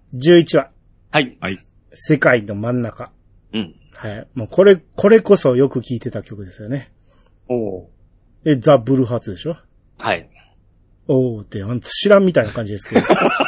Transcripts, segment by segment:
11話。 はい。 はい。 世界の真ん中。 うん。 はい。もうこれこそよく聴いてた曲ですよね。 おー。 ザ・ブルーハーツでしょ？ はい。 おーって、知らんみたいな感じですけど。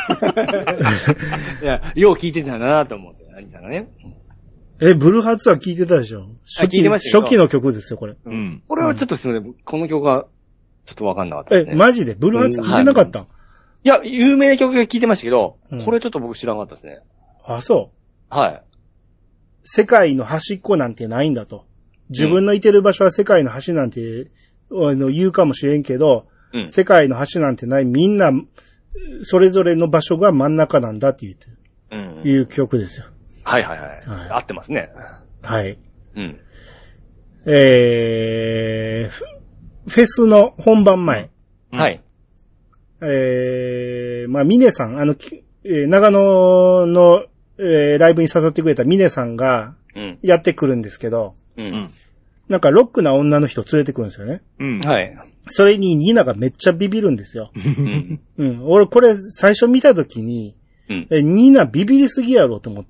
いや、よう聞いてたんだなと思って、兄さんがね。 ブルーハーツは聴いてたでしょ？ 聞いてましたよ。 初期の曲ですよ、これ。 うん。これはちょっとすみません。この曲が、ちょっとわかんなかったですね。 マジでブルーハーツ聞いてなかった？いや、有名な曲が聞いてましたけど、これちょっと僕知らなかったですね。 あ、そう。 はい。 世界の端っこなんてないんだと。自分のいてる場所は世界の端なんて、言うかもしれんけど、世界の端なんてない、みんな、それぞれの場所が真ん中なんだっていう曲ですよ。 はいはいはい。合ってますね。 はい。フェスの本番前。 はい。 ミネさん、長野の、ライブに誘ってくれたミネさんが、やってくるんですけど、なんかロックな女の人連れてくるんですよね。 はい。それにニナがめっちゃビビるんですよ。俺これ最初見たときに、ニナビビりすぎやろと思って、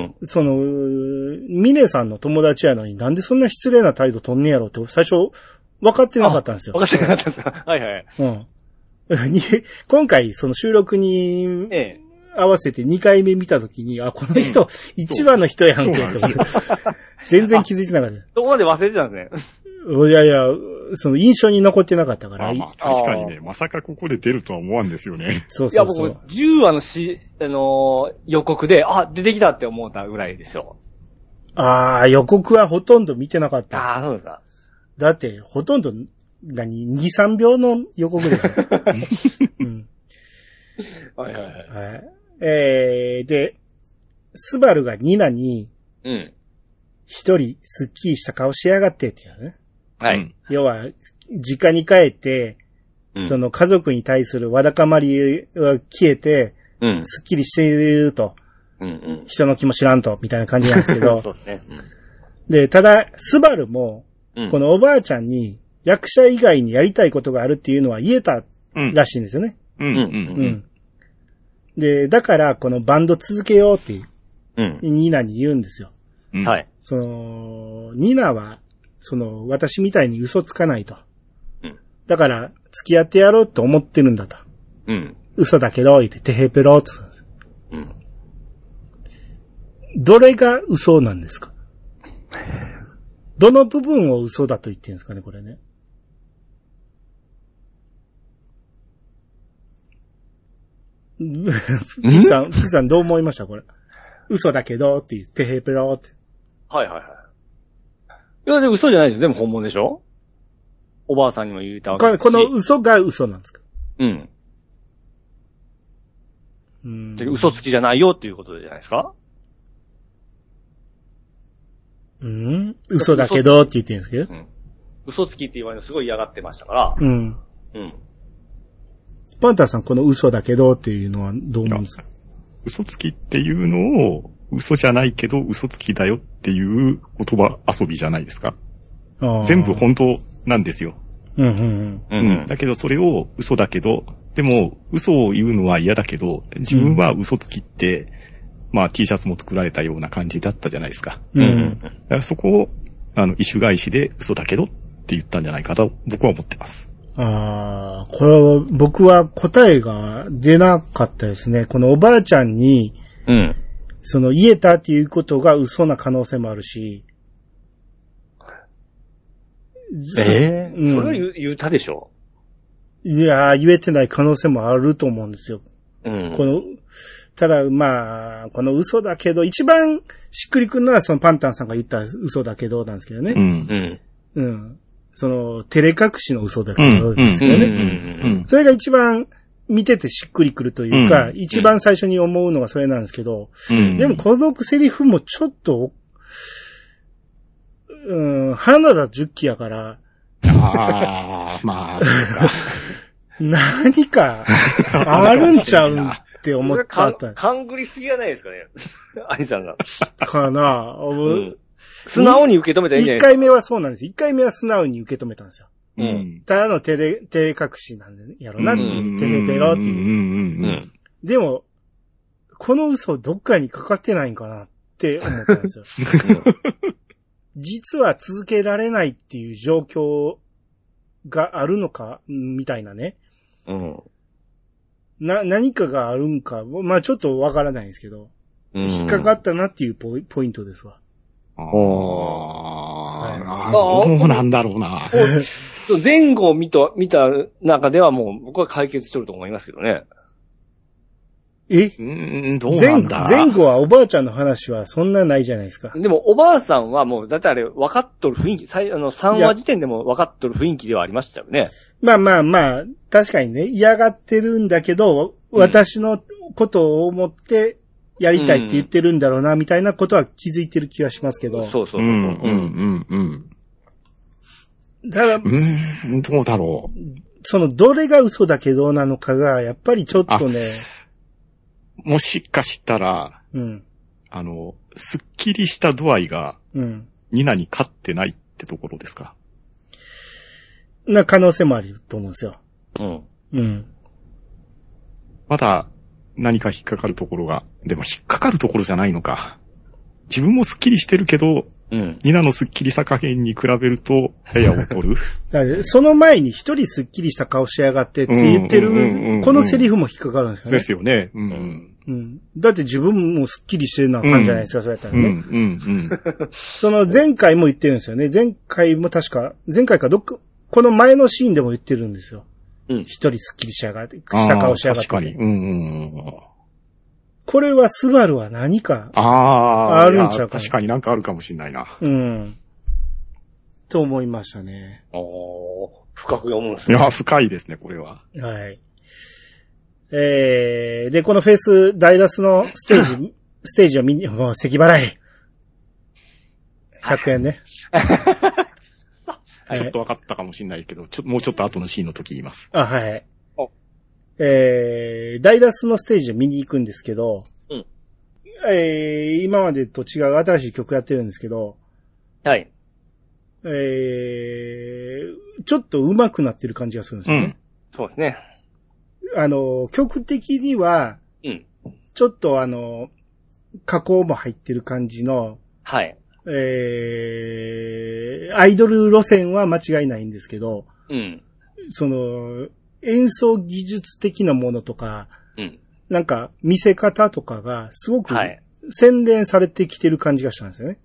ミネさんの友達やのになんでそんな失礼な態度取んねやろって最初分かってなかったんですよ。 分かってなかったんですか？はいはい。 今回その収録に合わせて2回目見たときに、この人1話の人やんけ。全然気づいてなかった。 そこまで忘れてたんですね。 いやいや、その印象に残ってなかったから。 確かにね、まさかここで出るとは思わんですよね。 そうそうそう。 いや、僕、10話の予告で、出てきたって思ったぐらいですよ。 予告はほとんど見てなかった。 そうですか。 だって、ほとんど、2、3秒の予告ですよ。 はいはいはい。 で、スバルがニナに、一人スッキリした顔しやがってっていうね。 はい。 要は、実家に帰って、その家族に対するわだかまりが消えて、スッキリしていると、人の気も知らんと、みたいな感じなんですけど、 そうですね。 で、ただ、スバルも、このおばあちゃんに役者以外にやりたいことがあるっていうのは言えたらしいんですよね。で、だから、このバンド続けようって、ニナに言うんですよ。 はい。 ニナは、私みたいに嘘つかないと。だから、付き合ってやろうと思ってるんだと。嘘だけど、言って、てへぺろって。どれが嘘なんですか？どの部分を嘘だと言ってるんですかね、これね。ピさんどう思いましたこれ。嘘だけどって言って、てへぺろって。 はいはいはい。いや、でも嘘じゃないですよ。全部本物でしょ？おばあさんにも言ったわけですし。 この嘘が嘘なんですか？ 嘘つきじゃないよっていうことじゃないですか？ 嘘だけどって言ってるんですけど。 嘘つきって言われるのすごい嫌がってましたから。 パンタンさんこの嘘だけどっていうのはどう思うんですか？ 嘘つきっていうのを嘘じゃないけど嘘つきだよっていう言葉遊びじゃないですか？全部本当なんですよ。だけどそれを嘘だけど、でも嘘を言うのは嫌だけど、自分は嘘つきって、T シャツも作られたような感じだったじゃないですか。だからそこを、一種返しで嘘だけどって言ったんじゃないかと僕は思ってます。 これは僕は答えが出なかったですね。このおばあちゃんに、言えたっていうことが嘘な可能性もあるし。 それは言ったでしょ？ いや、言えてない可能性もあると思うんですよ。ただ、この嘘だけど、一番しっくりくるのはそのパンタンさんが言った嘘だけどなんですけどね。照れ隠しの嘘だけどですよね。それが一番見ててしっくりくるというか、一番最初に思うのがそれなんですけど、でもこのセリフもちょっと、花田十喜やから、 そうか。 何か、あるんちゃうって思っちゃった。 勘繰りすぎはないですかね。兄さんが。 かな、 素直に受け止めたらいいんじゃないですか。 1回目はそうなんです。1回目は素直に受け止めたんですよ。ただの照れ隠しなんやろなっていう、てへぺろっていう。でも、 この嘘どっかにかかってないんかなって思ったんですよ。実は続けられないっていう状況があるのか、みたいなね。 うん。 何かがあるんか、まあちょっとわからないんですけど、引っかかったなっていうポイントですわ。 どうなんだろうな。 前後を見た中ではもう僕は解決してると思いますけどね。 どうなんだ。 前後はおばあちゃんの話はそんなないじゃないですか。 でもおばあさんはもう、だってあれ分かっとる雰囲気、3話時点でも分かっとる雰囲気ではありましたよね。 まあ、確かにね、嫌がってるんだけど、私のことを思ってやりたいって言ってるんだろうな、みたいなことは気づいてる気はしますけど。 そう。 ただ、 どうだろう。 どれが嘘だけどなのかが、やっぱりちょっとね、 もしかしたら、すっきりした度合いが、ニナに勝ってないってところですか。 な可能性もあると思うんですよ。 まだ何か引っかかるところが、でも引っかかるところじゃないのか。自分もすっきりしてるけど、ニナのすっきりさ加減に比べると、やや劣る。 その前に一人すっきりした顔しやがってって言ってる、このセリフも引っかかるんですよね。 ですよね。 だって自分もすっきりしてるのは感じじゃないですか、そうやったらね。前回も言ってるんですよね。前回かこの前のシーンでも言ってるんですよ。一人すっきりした顔しやがって。 確かに。 これはスバルは何かあるんちゃうかな。 確かになんかあるかもしれないな。 と思いましたね。 深く読むんですね。 いや、深いですね、これは。 はい。で、このフェス、ダイダスのステージを見に、もう咳払い。100円ね。 ちょっと分かったかもしれないけど、もうちょっと後のシーンの時言います。 はい。ダイダスのステージを見に行くんですけど、今までと違う新しい曲やってるんですけど、 はい。 ちょっと上手くなってる感じがするんですよね。 そうですね。 曲的には、ちょっと加工も入ってる感じの、 はい。 アイドル路線は間違いないんですけど、演奏技術的なものとか、なんか見せ方とかがすごく洗練されてきてる感じがしたんですよね。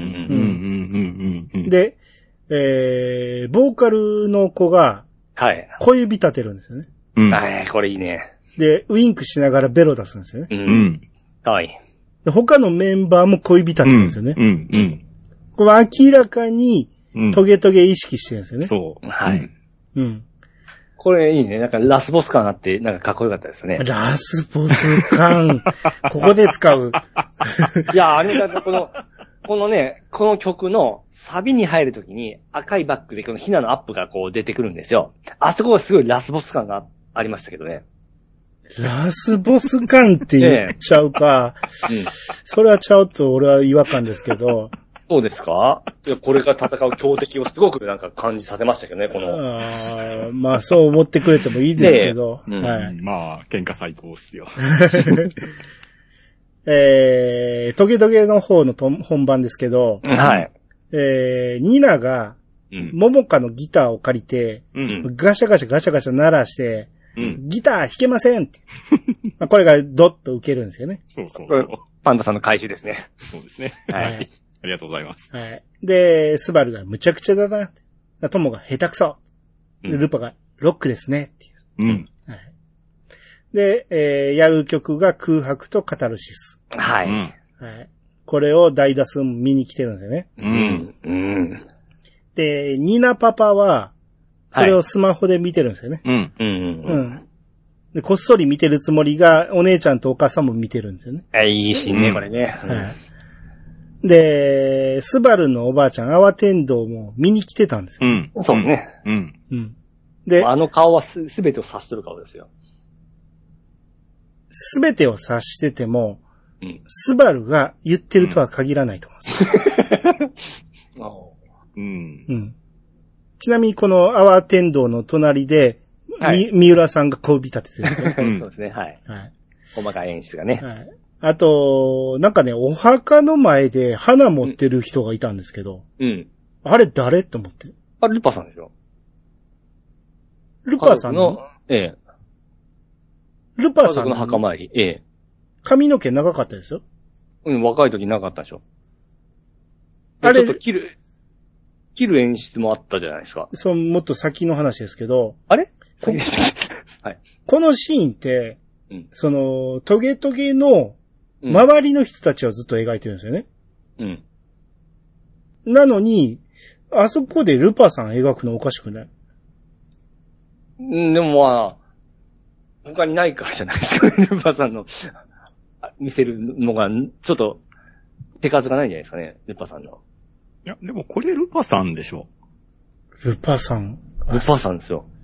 で、ボーカルの子が小指立てるんですよね。 これいいね。 で、ウインクしながらベロ出すんですよね。 はい。 で他のメンバーも小指立てるんですよね。これ明らかにトゲトゲ意識してるんですよね。 そう。 はい。これいいね。なんかラスボス感あって、なんかかっこよかったですね。 ラスボス感。ここで使う。 いや、あれだこの曲のサビに入るときに赤いバックでこのヒナのアップがこう出てくるんですよ。あそこはすごいラスボス感がありましたけどね。 ラスボス感って言っちゃうか。それはちょっと俺は違和感ですけど。 そうですか？いや、これから戦う強敵をすごくなんか感じさせましたけどね、この。 まあそう思ってくれてもいいですけど。 はい。まあ、喧嘩最高っすよ。 トゲトゲの方の本番ですけど。 はい。 ニナが、モモカのギターを借りて、ガシャガシャ鳴らして、ギター弾けませんって。これがドッと受けるんですよね。 そう。 パンダさんの回収ですね。 そうですね。 はい。 ありがとうございます。 はい。で、スバルがむちゃくちゃだな。トモが下手くそ。ルパがロックですね。っていう。はい。で、やる曲が空白とカタルシス。 はい。はい。 これをダイダス見に来てるんですよね。で、ニナパパは、それをスマホで見てるんですよね。で、こっそり見てるつもりが、お姉ちゃんとお母さんも見てるんですよね。 いいシーンね、これね。 はい。で、スバルのおばあちゃん、アワ天道も見に来てたんですよ。 そうね。 で、 あの顔はすべてを指してる顔ですよ。 すべてを指してても、スバルが言ってるとは限らないと思うんですよ。ちなみにこのアワ天道の隣で、三浦さんが小指立ててるんですよ。 そうですね、はい。細かい演出がね。 あと、なんかね、お墓の前で花持ってる人がいたんですけど。 うん。 あれ誰って思って。 あれルパさんでしょ？ ルパさんのええ。 ルパさんの墓参り。ええ。 髪の毛長かったですよ。 うん、若い時長かったでしょ。あれちょっと切る演出もあったじゃないですか。 もっと先の話ですけど。 あれはい。このシーンって、トゲトゲの周りの人たちをずっと描いてるんですよね。うん。なのに、あそこでルパさん描くのおかしくない？ でもまあ、他にないからじゃないですかね、ルパさんの見せるのが、ちょっと手数がないんじゃないですかね、ルパさんの。 いや、でもこれルパさんでしょ。 ルパさん。 ルパさんですよ。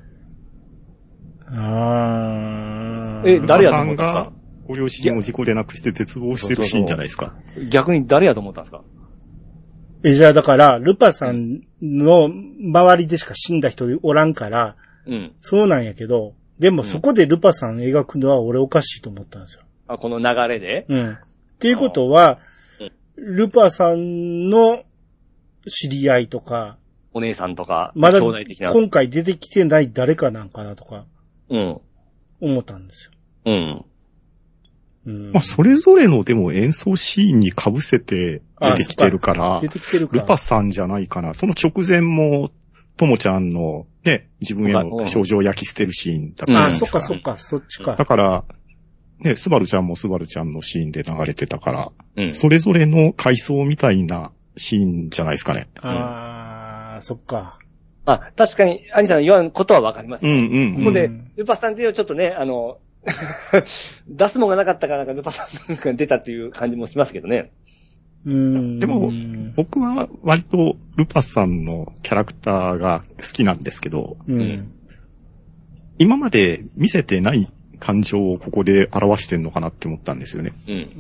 誰やと思ったんですか？ルパさんがご両親を事故で亡くして絶望してるシーンじゃないですか。 逆に誰やと思ったんですか？ じゃあだから、ルパさんの周りでしか死んだ人おらんから、うん。そうなんやけど、でもそこでルパさん描くのは俺おかしいと思ったんですよ。 あ、この流れで？ うん。っていうことは、ルパさんの知り合いとか、 お姉さんとか、 まだ今回出てきてない誰かなんかなとか、うん。思ったんですよ。うん。 うん、まあ、それぞれのでも演奏シーンに被せて出てきてるから、ルパさんじゃないかな。その直前も、ともちゃんのね、自分への症状を焼き捨てるシーンだったんですか。 そっか、そっちか。 だから、ね、スバルちゃんもスバルちゃんのシーンで流れてたから、うん、それぞれの回想みたいなシーンじゃないですかね。 そっか。 あ、確かに、アニさんの言わんことはわかります、ね。ここで、ルパさんっていうちょっとね、出すもんがなかったからなんかルパさんが出たっていう感じもしますけどね。 でも、僕は割とルパさんのキャラクターが好きなんですけど、今まで見せてない感情をここで表してんのかなって思ったんですよね。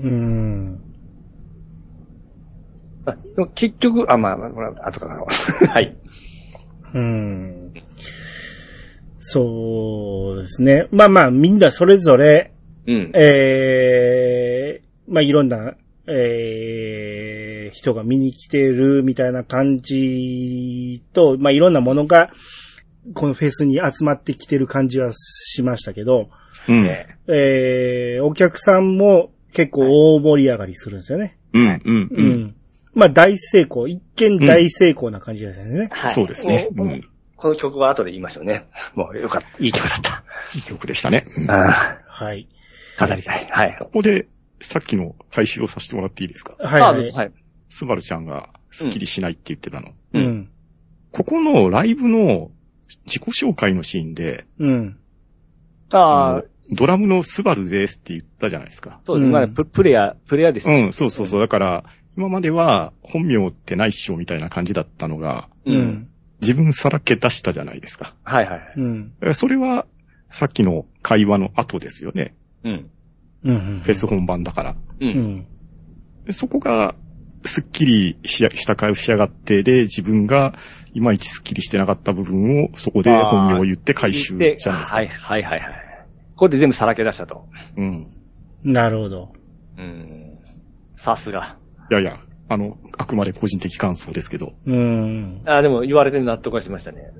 結局、これは後から。はい。 そうですね。まあ、みんなそれぞれ、いろんな、人が見に来てるみたいな感じと、いろんなものが、このフェスに集まってきてる感じはしましたけど、お客さんも結構大盛り上がりするんですよね。大成功、一見大成功な感じですよね。 そうですね。 この曲は後で言いましょうね。もうよかった。いい曲だった。 いい曲でしたね。 はい。 語りたい。はい。 ここで、さっきの回収をさせてもらっていいですか？ はい。 スバルちゃんがスッキリしないって言ってたの。ここのライブの自己紹介のシーンで、ドラムのスバルですって言ったじゃないですか。 そうですね。プレイヤーですね。 そう。だから、今までは本名ってないっしょみたいな感じだったのが、自分さらけ出したじゃないですか。 はいはい。 それは、さっきの会話の後ですよね。フェス本番だから。そこが、スッキリした顔しやがってで、自分がいまいちスッキリしてなかった部分をそこで本名を言って回収したんですか。 はい。ここで全部さらけ出したと。 なるほど。 さすが。 いや、あくまで個人的感想ですけど。 でも言われて納得はしましたね。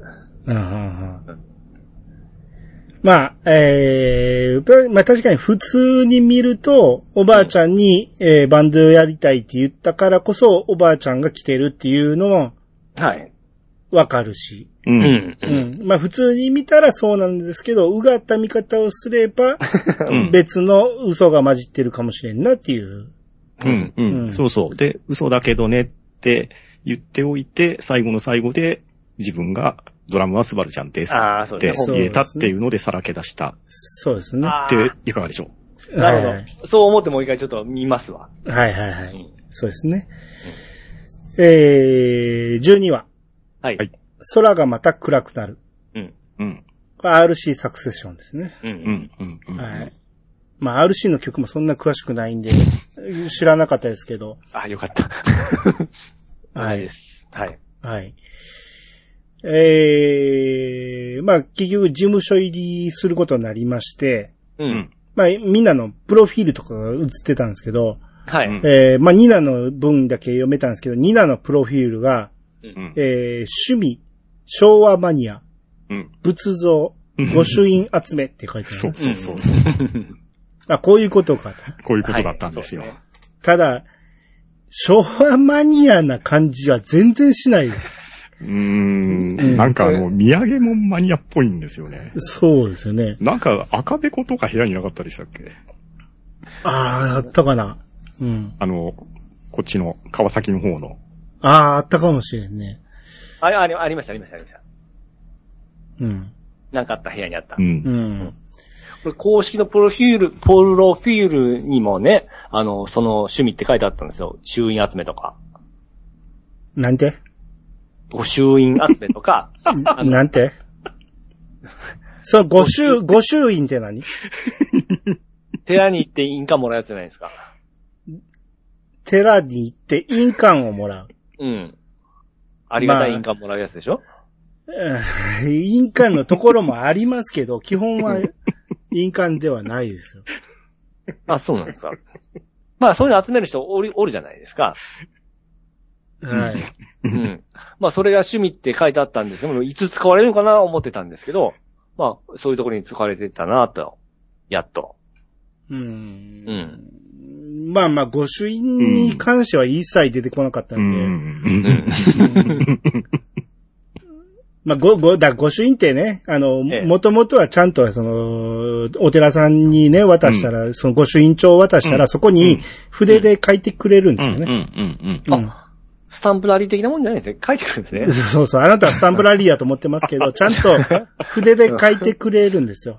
確かに普通に見ると、おばあちゃんに、バンドやりたいって言ったからこそ、おばあちゃんが来てるっていうのも、わかるし。普通に見たらそうなんですけど、うがった見方をすれば、別の嘘が混じってるかもしれんなっていう。 そう。で、嘘だけどねって言っておいて、最後の最後で自分がドラムはスバルちゃんですって言えたっていうのでさらけ出した。 そうですね。 っていかがでしょう？なるほど。そう思ってもう一回ちょっと見ますわ。 はい。そうですね。12話。 はい。 空がまた暗くなる。RC サクセッションですね。はい。RC の曲もそんな詳しくないんで、知らなかったですけど。 よかった。はい。 はい。結局事務所入りすることになりまして、 まあ、みんなのプロフィールとかが映ってたんですけど、 はい。 まあ、ニナの文だけ読めたんですけど、ニナのプロフィールが、趣味、昭和マニア、仏像、御朱印集めって書いてある。 そう。 あ、こういうことか。 こういうことだったんですよ。はい、 ただ、昭和マニアな感じは全然しないよ。 なんか土産物マニアっぽいんですよね。 そうですよね。 なんか赤べことか部屋になかったでしたっけ？ あったかな。 こっちの川崎の方の。 あったかもしれんね。 ありました。なんかあった部屋にあった。これ公式のプロフィールにもね、その趣味って書いてあったんですよ。朱印集めとか。 なんて？ 御朱印集めとか。 なんて？そう、御朱印って何？ 寺に行って印鑑もらうやつじゃないですか。 寺に行って印鑑をもらう。 ありがたい印鑑もらうやつでしょ？ 印鑑のところもありますけど、基本は印鑑ではないですよ。 あ、そうなんですか。まあ、そういうの集める人おるじゃないですか。 はい。 まあ、それが趣味って書いてあったんですけど、いつ使われるのかなと思ってたんですけど、まあ、そういうところに使われてたなと、やっと。まあ、御朱印に関しては一切出てこなかったんで。まあ、御朱印ってね、もともとはちゃんと、お寺さんにね、渡したら、その御朱印帳を渡したら、そこに筆で書いてくれるんですよね。 スタンプラリー的なもんじゃないですね。書いてくるんですね。そう。あなたはスタンプラリーやと思ってますけど、ちゃんと筆で書いてくれるんですよ。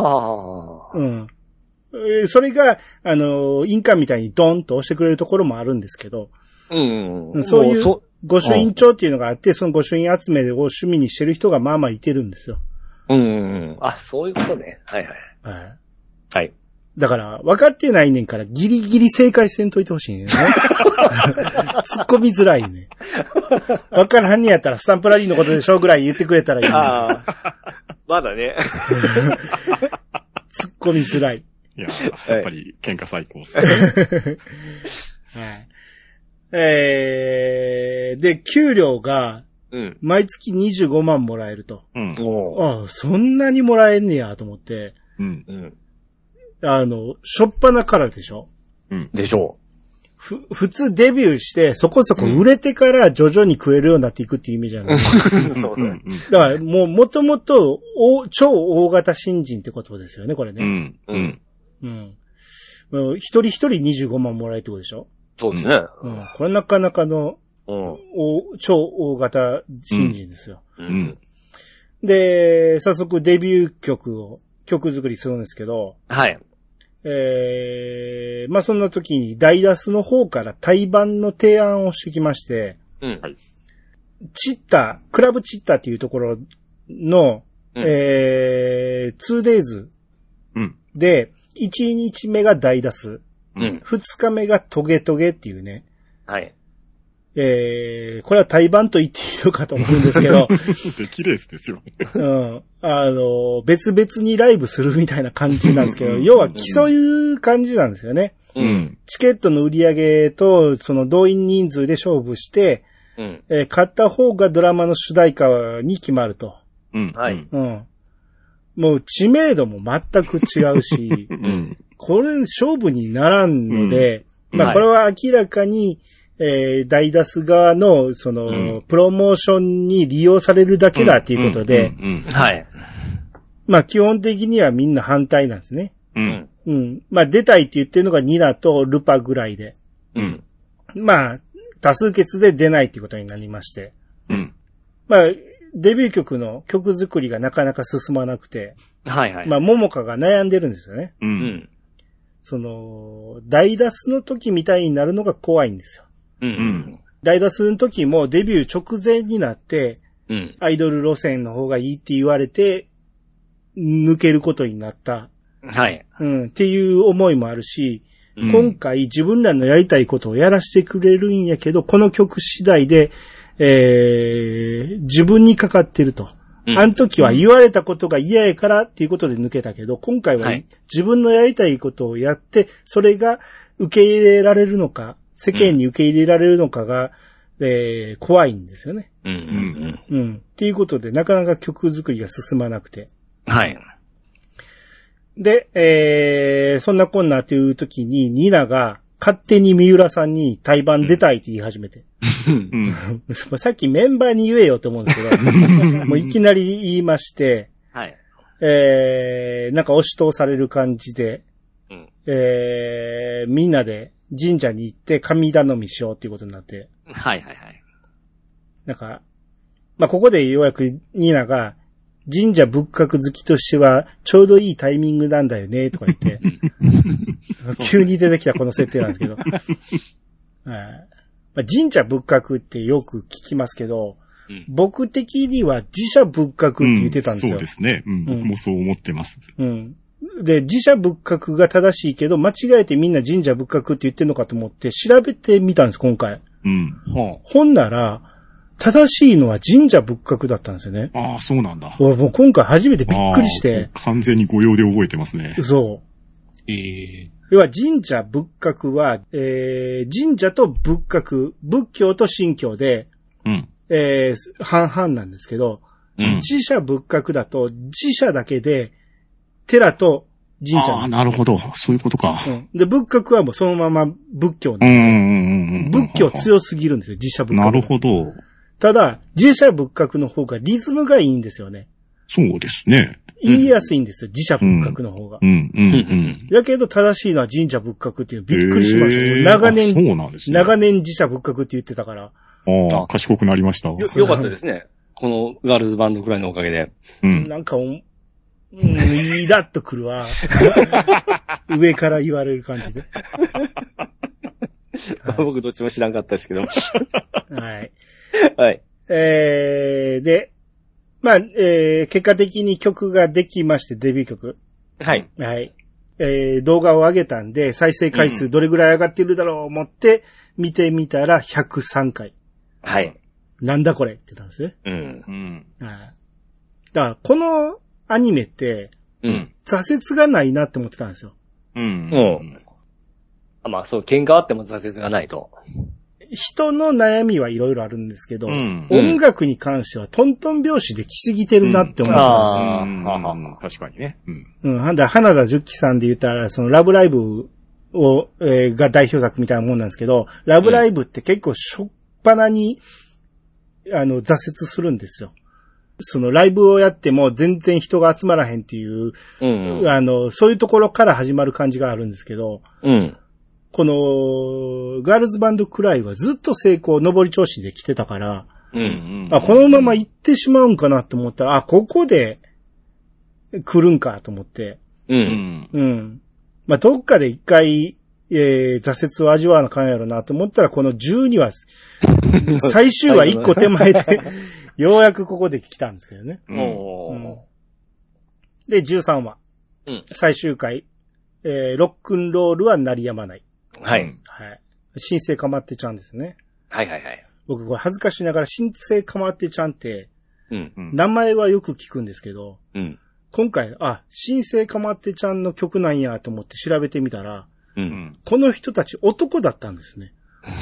それが、印鑑みたいにドンと押してくれるところもあるんですけど、そういう御朱印帳っていうのがあって、その御朱印集めを趣味にしてる人がまあまあいてるんですよ。 あ、そういうことね。はい。 だから、分かってないねんから、ギリギリ正解せんといてほしいね。突っ込みづらいね。分からんねやったら、スタンプラリーのことでしょぐらい言ってくれたらいい、ね。 まだね。 突っ込みづらい。 いや、やっぱり喧嘩最高っすね。 で、給料が、毎月25万もらえると。そんなにもらえんねやと思って。しょっぱなからでしょ？ でしょう。普通デビューして、そこそこ売れてから徐々に食えるようになっていくっていう意味じゃない。 そうね。 だから、もともと、超大型新人ってことですよね、これね。一人一人25万もらえるってことでしょ？ そうですね。 これなかなかの、超大型新人ですよ。で、早速デビュー曲作りするんですけど、 はい。 まあ、そんな時にダイダスの方から対バンの提案をしてきまして、クラブチッタっていうところの、2days で、1日目がダイダス、2日目がトゲトゲっていうね。 はい。 これは対バンと言っていいのかと思うんですけど。 できレースですよ。 別々にライブするみたいな感じなんですけど、要は競う感じなんですよね。チケットの売り上げと、その動員人数で勝負して、買った方がドラマの主題歌に決まると。もう知名度も全く違うし、これ勝負にならんので、まあこれは明らかに、ダイダス側の、プロモーションに利用されるだけだっていうことで、まあ基本的にはみんな反対なんですね。まあ出たいって言ってるのがニナとルパぐらいで、まあ多数決で出ないっていうことになりまして、まあデビュー曲の曲作りがなかなか進まなくて、まあモモカが悩んでるんですよね。ダイダスの時みたいになるのが怖いんですよ。ダイダスの時もデビュー直前になって、アイドル路線の方がいいって言われて、抜けることになった。っていう思いもあるし、今回自分らのやりたいことをやらせてくれるんやけど、この曲次第で、自分にかかってると。 あの時は言われたことが嫌やからっていうことで抜けたけど、今回は自分のやりたいことをやって、それが受け入れられるのか、世間に受け入れられるのかが、怖いんですよね。っていうことで、なかなか曲作りが進まなくて。 はい。 で、そんなこんなっていう時に、ニナが勝手に三浦さんに対バン出たいって言い始めて。さっきメンバーに言えよと思うんですけど、もういきなり言いまして、 はい。 なんか押し通される感じで、みんなで神社に行って神頼みしようっていうことになって。 はいはいはい。 なんか、まあ、ここでようやくニナが、神社仏閣好きとしてはちょうどいいタイミングなんだよね、とか言って。急に出てきたこの設定なんですけど。まあ、神社仏閣ってよく聞きますけど、僕的には自社仏閣って言ってたんですよ。 そうですね。僕もそう思ってます。 で、自社仏閣が正しいけど、間違えてみんな神社仏閣って言ってんのかと思って調べてみたんです、今回。ほんなら、正しいのは神社仏閣だったんですよね。 ああ、そうなんだ。 俺もう今回初めてびっくりして。 完全に御用で覚えてますね。 そう。要は神社仏閣は、神社と仏閣、仏教と神教で、半々なんですけど、自社仏閣だと自社だけで、寺と神社。 ああ、なるほど。そういうことか。 で、仏閣はもうそのまま仏教なんで。仏教強すぎるんですよ、自社仏閣。 なるほど。 ただ、自社仏閣の方がリズムがいいんですよね。 そうですね。 言いやすいんですよ、自社仏閣の方が。だけど正しいのは神社仏閣っていうびっくりしました。長年、そうなんですね。長年自社仏閣って言ってたから。 ああ、賢くなりました。 よかったですね。このガールズバンドくらいのおかげで。 なんかイラッとくるわ。上から言われる感じで。 僕どっちも知らんかったですけど。はい。 はい。で、まあ、結果的に曲ができまして、デビュー曲。 はい。 はい。動画を上げたんで、再生回数どれぐらい上がってるだろう思って、見てみたら103回。 はい。 なんだこれって言ったんですね。だから、このアニメって、挫折がないなって思ってたんですよ。 まあそう、喧嘩あっても挫折がないと。 人の悩みはいろいろあるんですけど、音楽に関してはトントン拍子で来すぎてるなって思ってたんですよ。確かにね。 花田十喜さんで言ったら、そのラブライブを、が代表作みたいなもんなんですけど、ラブライブって結構しょっぱなに、挫折するんですよ。そのライブをやっても全然人が集まらへんっていう、そういうところから始まる感じがあるんですけど、この、ガールズバンドくらいはずっと成功、上り調子で来てたから、このまま行ってしまうんかなと思ったら、ここで来るんかと思って、まあ、どっかで一回、挫折を味わわなあかんやろなと思ったら、この12話、最終話1個手前で、ようやくここで来たんですけどね。で、13話。最終回、ロックンロールは鳴り止まない。 はい。 はい。新生かまってちゃんですね。 はいはいはい。 僕これ恥ずかしながら新生かまってちゃんって、名前はよく聞くんですけど、今回、新生かまってちゃんの曲なんやと思って調べてみたら、この人たち男だったんですね。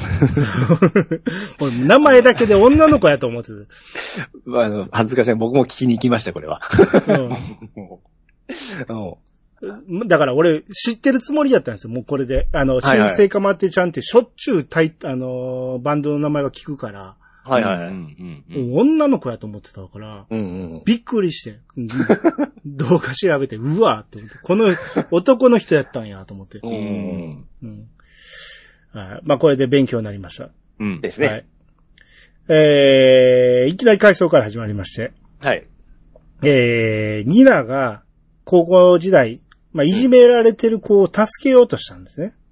名前だけで女の子やと思ってた。恥ずかしい。僕も聞きに行きました、これは。 だから俺知ってるつもりだったんですよ。もうこれで。新生かまってちゃんってしょっちゅうバンドの名前は聞くから。女の子やと思ってたから、びっくりして、動画調べて、うわーって思って、この男の人やったんやと思って。まあこれで勉強になりました。 ですね。 いきなり回想から始まりまして。 はい。 ニナが高校時代、まあ、いじめられてる子を助けようとしたんですね。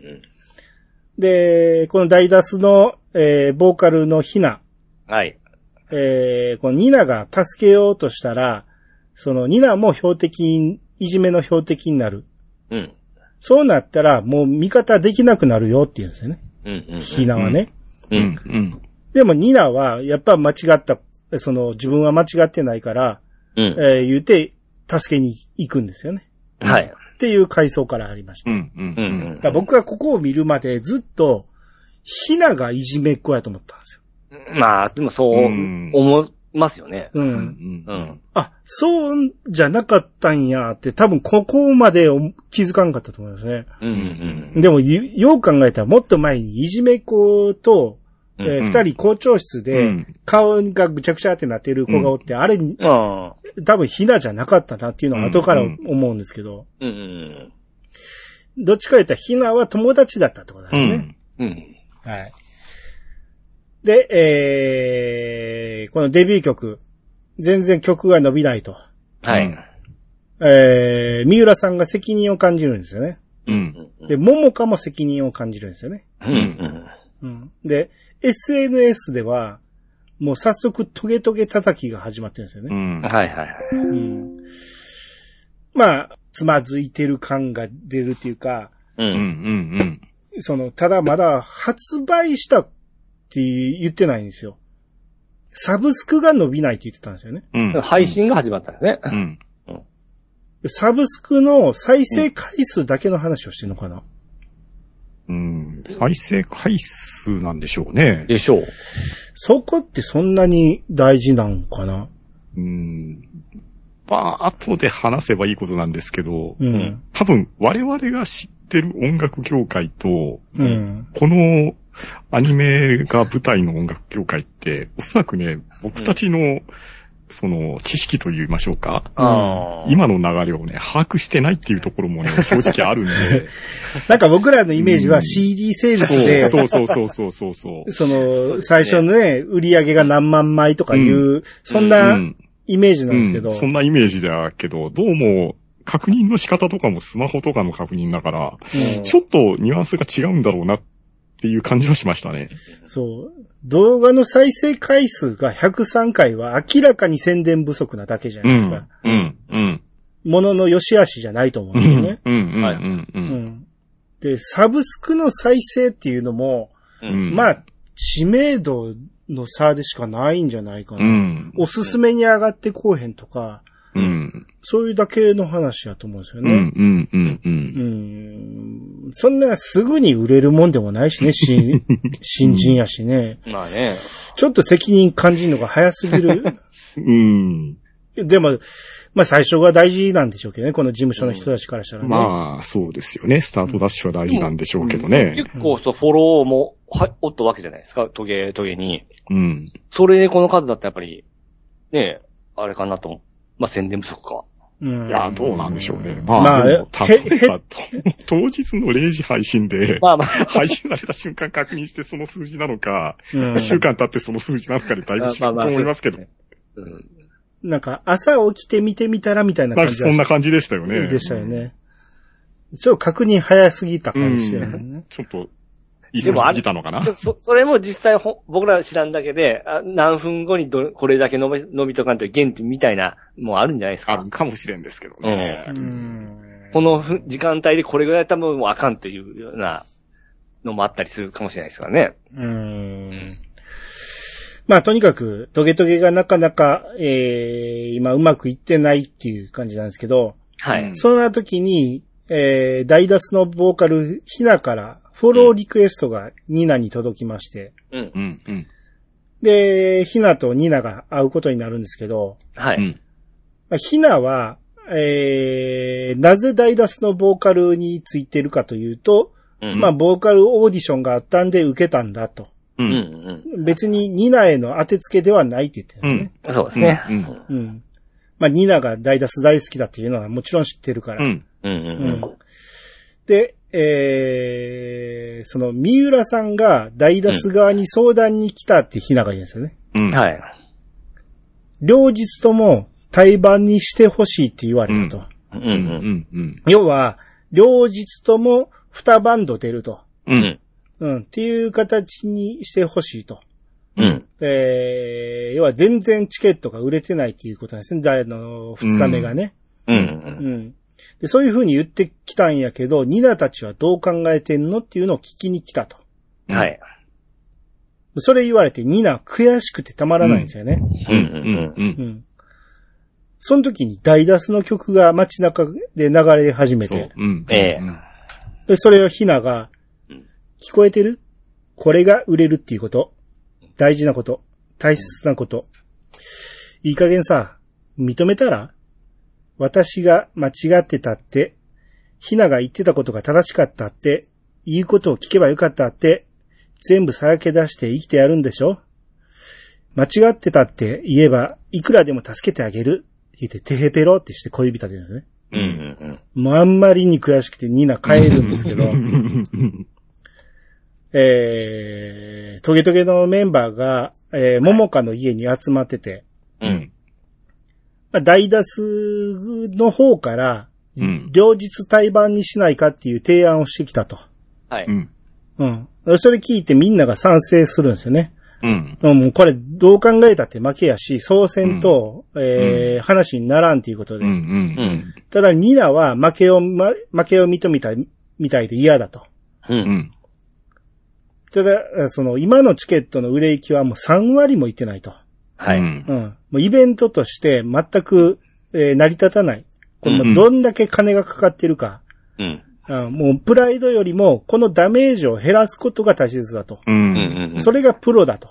で、このダイダスの、ボーカルのヒナ。 はい。 このニナが助けようとしたら、そのニナもいじめの標的になる。そうなったら、もう味方できなくなるよって言うんですよね。ヒナはね。でもニナは、やっぱ間違った、 自分は間違ってないから、言うて、助けに行くんですよね。 はい。 っていう回想からありました。だ僕はここを見るまでずっと、ひながいじめっ子やと思ったんですよ。 まあ、でもそう思いますよね。 あ、そうじゃなかったんやって、多分ここまで気づかんかったと思いますね。でも、よう考えたらもっと前にいじめっ子と、二人校長室で顔がぐちゃぐちゃってなってる子がおって、あれ、多分ひなじゃなかったなっていうのは後から思うんですけど、どっちか言ったらひなは友達だったってことですね。はい。で、このデビュー曲、全然曲が伸びないと。 はい。 三浦さんが責任を感じるんですよね。で、桃香も責任を感じるんですよね。で、SNS では、もう早速トゲトゲ叩きが始まってるんですよね。まあ、つまずいてる感が出るっていうか、ただまだ発売したって言ってないんですよ。サブスクが伸びないって言ってたんですよね。 配信が始まったんですね。 サブスクの再生回数だけの話をしてるのかな。 再生回数なんでしょうね。 でしょう。 そこってそんなに大事なんかな。 まあ、後で話せばいいことなんですけど、多分我々が知ってる音楽業界と、このアニメが舞台の音楽業界って、おそらくね、僕たちの、知識と言いましょうか。今の流れをね、把握してないっていうところもね、正直あるんで。 なんか僕らのイメージは CD セールスで、最初のね、売り上げが何万枚とかいう、そんなイメージなんですけど。 そんなイメージだけど、どうも、確認の仕方とかもスマホとかの確認だから、ちょっとニュアンスが違うんだろうなっていう感じはしましたね。 そう。動画の再生回数が103回は明らかに宣伝不足なだけじゃないですか。ものの良し悪しじゃないと思うんですよね。で、サブスクの再生っていうのも、まあ、知名度の差でしかないんじゃないかな。おすすめに上がってこうへんとか、そういうだけの話やと思うんですよね。そんなすぐに売れるもんでもないしね、新人やしね。 まあね。 ちょっと責任感じるのが早すぎる。でも、まあ最初が大事なんでしょうけどね、この事務所の人たちからしたらね。 まあ、そうですよね。スタートダッシュは大事なんでしょうけどね。 結構フォローもおったわけじゃないですか、トゲに。それでこの数だったらやっぱり、ね、あれかなと。まあ宣伝不足か。 いや、どうなんでしょうね。まあ、例えば、当日の0時配信で、配信された瞬間確認してその数字なのか、1週間経ってその数字なのかでだいぶ違うと思いますけど。 なんか、朝起きて見てみたらみたいな感じ。 そんな感じでしたよね。 でしたよね。ちょっと確認早すぎた感じしてるね。 ちょっと、急ぎすぎたのかな。 それも実際僕ら知らんだけで、何分後にこれだけ伸びとかんと限定みたいな、もうあるんじゃないですか。 あるかもしれんですけどね。 この時間帯でこれぐらい多分もうあかんっていうようなのもあったりするかもしれないですからね。 まあとにかく、トゲトゲがなかなか、今うまくいってないっていう感じなんですけど、そんな時に、ダイダスのボーカル、ひなから、フォローリクエストがニナに届きまして。で、ひなとニナが会うことになるんですけど。ひなは、なぜダイダスのボーカルについてるかというと、まあ、ボーカルオーディションがあったんで受けたんだと。別にニナへの当てつけではないって言ってるんですね。 そうですね。 まあ、ニナがダイダス大好きだっていうのはもちろん知ってるから。で、その、三浦さんがダイダス側に相談に来たってひなが言うんですよね。両日とも対バンにしてほしいって言われたと。要は、両日とも2バンド出ると。っていう形にしてほしいと。要は全然チケットが売れてないっていうことなんですね。2日目がね。で、そういう風に言ってきたんやけど、ニナたちはどう考えてんのっていうのを聞きに来たと。 それ言われてニナ悔しくてたまらないんですよね。その時にダイダスの曲が街中で流れ始めて。でそれをヒナが、聞こえてる？これが売れるっていうこと。大事なこと。大切なこと。いい加減さ、認めたら？私が間違ってたって、ヒナが言ってたことが正しかったって、言うことを聞けばよかったって、全部さらけ出して生きてやるんでしょ？間違ってたって言えば、いくらでも助けてあげる。言ってテヘペロってして小指立てるんですね。もうあんまりに悔しくてニナ帰るんですけど、トゲトゲのメンバーが、モモカの家に集まってて、ダイダスの方から、両日対バンにしないかっていう提案をしてきたと。それ聞いてみんなが賛成するんですよね。もうこれどう考えたって負けやし、総選と、話にならんということで。ただニナは負けを認めたみたいで嫌だと。ただ、今のチケットの売れ行きはもう3割もいってないと。もうイベントとして全く、成り立たない。これどんだけ金がかかってるか。もうプライドよりもこのダメージを減らすことが大切だと。それがプロだと。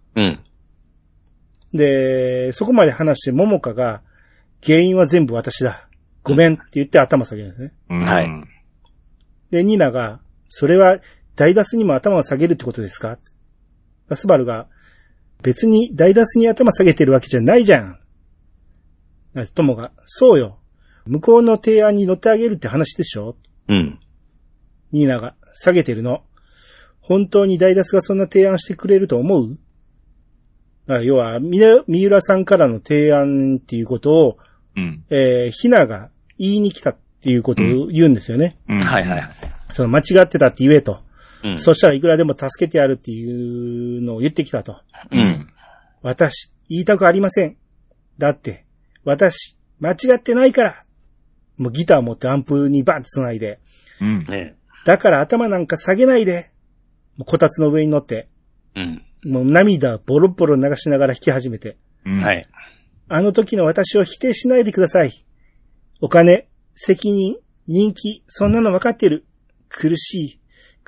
で、そこまで話してモモカが原因は全部私だ。ごめんって言って頭下げるんですね。で、ニナがそれはダイダスにも頭を下げるってことですか？スバルが別にダイダスに頭下げてるわけじゃないじゃん。トモがそうよ。向こうの提案に乗ってあげるって話でしょ？ニーナが下げてるの。本当にダイダスがそんな提案してくれると思う？要は、三浦さんからの提案っていうことを、ヒナが言いに来たっていうことを言うんですよね。その間違ってたって言えと。そしたらいくらでも助けてやるっていうのを言ってきたと。私、言いたくありません。だって、私、間違ってないから。もうギター持ってアンプにバンって繋いで。だから頭なんか下げないで。もうこたつの上に乗って。もう涙ボロボロ流しながら弾き始めて。あの時の私を否定しないでください。お金、責任、人気、そんなの分かってる。苦しい。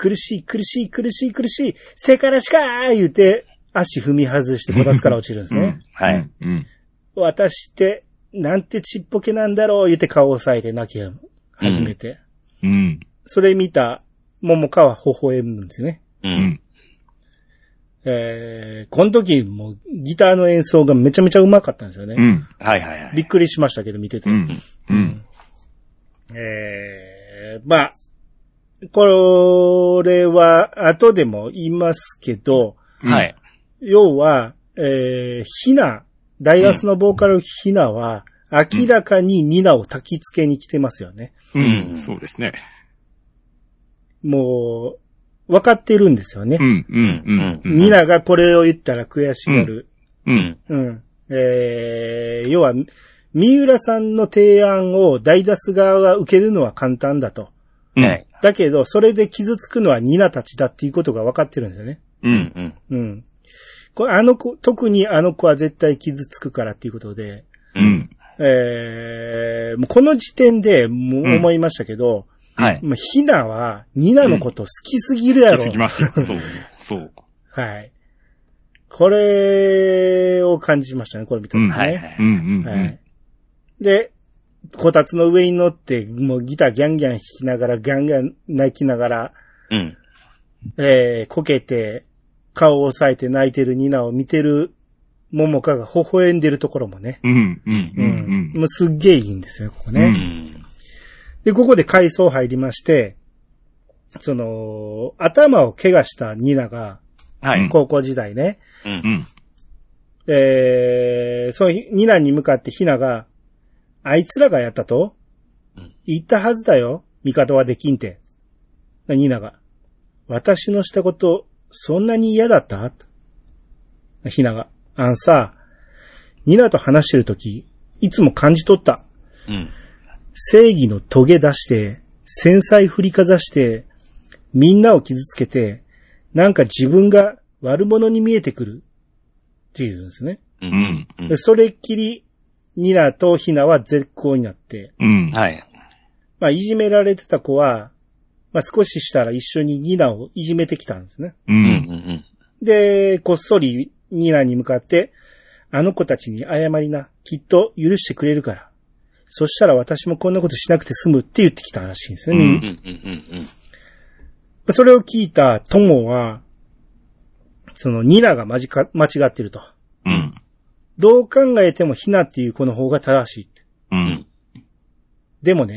せからしかー言うて、足踏み外してこたつから落ちるんですね。私って、なんてちっぽけなんだろう言うて顔を押さえて泣き始めて。それ見た桃香は微笑むんですね。この時もギターの演奏がめちゃめちゃ上手かったんですよね。びっくりしましたけど見てて。まあ、これは後でも言いますけど、要は、ヒナ、ダイダスのボーカルヒナは、明らかにニナを焚き付けに来てますよね。 そうですね。 もう、分かってるんですよね。ニナがこれを言ったら悔しがる。要は、三浦さんの提案をダイダス側が受けるのは簡単だと。だけど、それで傷つくのはニナたちだっていうことが分かってるんですよね。これ特にあの子は絶対傷つくからっていうことで、もうこの時点でもう思いましたけど、ヒナはニナのこと好きすぎるやろ。 好きすぎますよ。そう。 これを感じましたね、これ見た時ね。で、こたつの上に乗って、もうギターギャンギャン弾きながら、ギャンギャン泣きながら、こけて、顔を押さえて泣いてるニナを見てる、桃香が微笑んでるところもね。もうすっげえいいんですよ、ここね。で、ここで回想入りまして、頭を怪我したニナが、高校時代ね。そのニナに向かってヒナが、あいつらがやったと言ったはずだよ。味方はできんて。ニナが。私のしたこと、そんなに嫌だった？ヒナが。ニナと話してるとき、いつも感じ取った。正義のトゲ出して、繊細振りかざして、みんなを傷つけて、なんか自分が悪者に見えてくるっていうんですね。 うんそれっきり、ニナとヒナは絶好になって、 はい。 まあ、いじめられてた子は、まあ、少ししたら一緒にニナをいじめてきたんですね。で、こっそりニナに向かって、あの子たちに謝りな、きっと許してくれるから。そしたら私もこんなことしなくて済むって言ってきたらしいんですよね。それを聞いた友は、そのニナが間違ってると。どう考えてもヒナっていう子の方が正しいって。でも、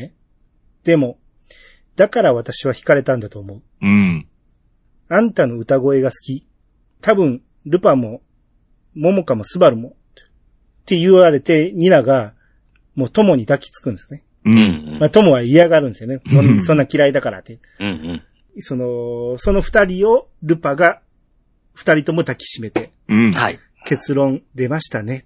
だから私は惹かれたんだと思う。あんたの歌声が好き。多分、ルパも、モモカもスバルも。って言われて、ニナが、もう友に抱きつくんですね。まあ、友は嫌がるんですよね。そんな嫌いだからって。その二人をルパが、二人とも抱きしめて。 はい。 結論出ましたね。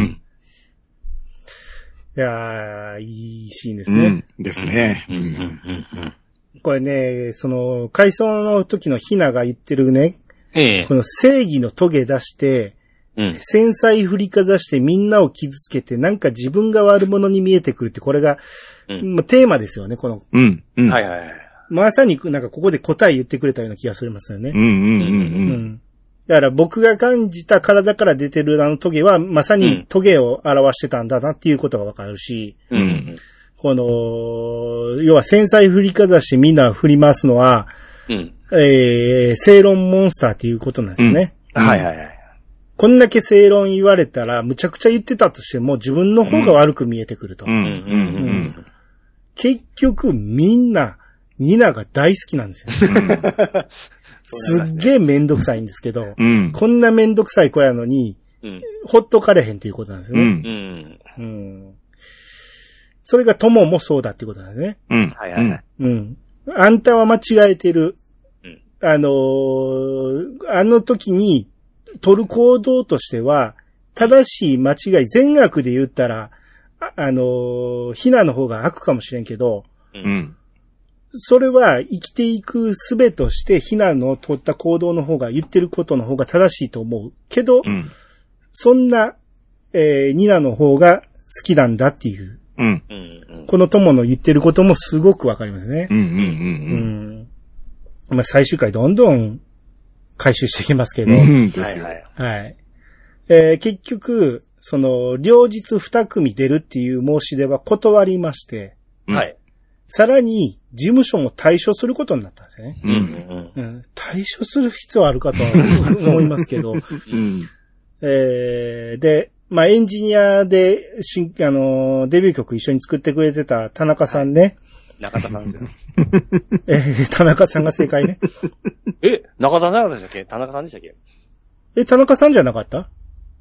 いやー、いいシーンですね。 ですね。 これね、回想の時のヒナが言ってるね、この正義の棘出して、繊細振りかざしてみんなを傷つけて、なんか自分が悪者に見えてくるって、これが、もうテーマですよね、この。 はいはい。 まさになんかここで答え言ってくれたような気がしますよね。だから僕が感じた体から出てるあのトゲはまさにトゲを表してたんだなっていうことがわかるし、この、要は繊細振りかざしてみんな振り回すのは、正論モンスターっていうことなんですね。 はいはいはい。 こんだけ正論言われたらむちゃくちゃ言ってたとしても自分の方が悪く見えてくると。結局みんな、ニナが大好きなんですよ。すっげえめんどくさいんですけど、こんなめんどくさい子やのに、ほっとかれへんっていうことなんですよね。それが友もそうだっていうことなんですね。 はいはいはい。 あんたは間違えてる。あの時に取る行動としては、正しい間違い、善悪で言ったら、ヒナの方が悪かもしれんけど、それは生きていく術としてヒナの取った行動の方が言ってることの方が正しいと思う。けど、そんな、ニナの方が好きなんだっていう。この友の言ってることもすごくわかりますね。まあ、最終回どんどん回収していきますけど。はい。結局、両日二組出るっていう申し出は断りまして。 はい。 さらに、事務所も退所することになったんですね。退所する必要あるかとは思いますけど。で、まあ、エンジニアで、デビュー曲一緒に作ってくれてた田中さんね。 中田さんですよ。 田中さんが正解ね。 中田でしたっけ？田中さんでしたっけ？田中さんじゃなかった？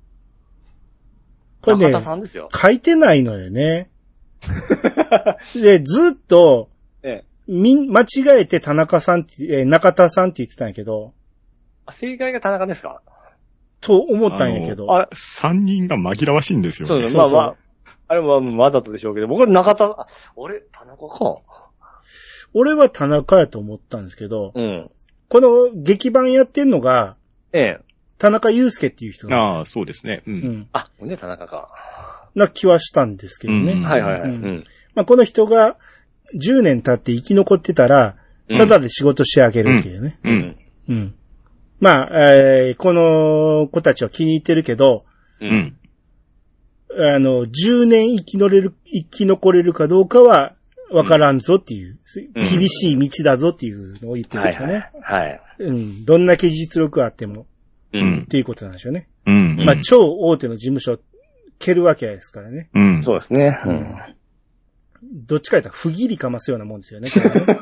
これね、 中田さんですよ。 書いてないのよね。で、ずっと、間違えて田中さんって、中田さんって言ってたんやけど。 正解が田中ですか？と思ったんやけど。 3人が紛らわしいんですよ。 そうです。まあ。あれはわざとでしょうけど、僕は中田、田中か。 俺は田中やと思ったんですけど、この劇版やってんのが、田中祐介っていう人なんですよ。 そうですね。 ね、田中か。 な気はしたんですけどね。 はいはいはい。 まあ、この人が10年経って生き残ってたら、ただで仕事してあげるっていうね。まあ、この子たちは気に入ってるけど、10年生き残れるかどうかはわからんぞっていう、厳しい道だぞっていうのを言ってるんですよね。 はい。 どんだけ実力あっても、っていうことなんでしょうね。まあ、超大手の事務所、蹴るわけですからね。 そうですね。 どっちか言ったら不義理かますようなもんですよね。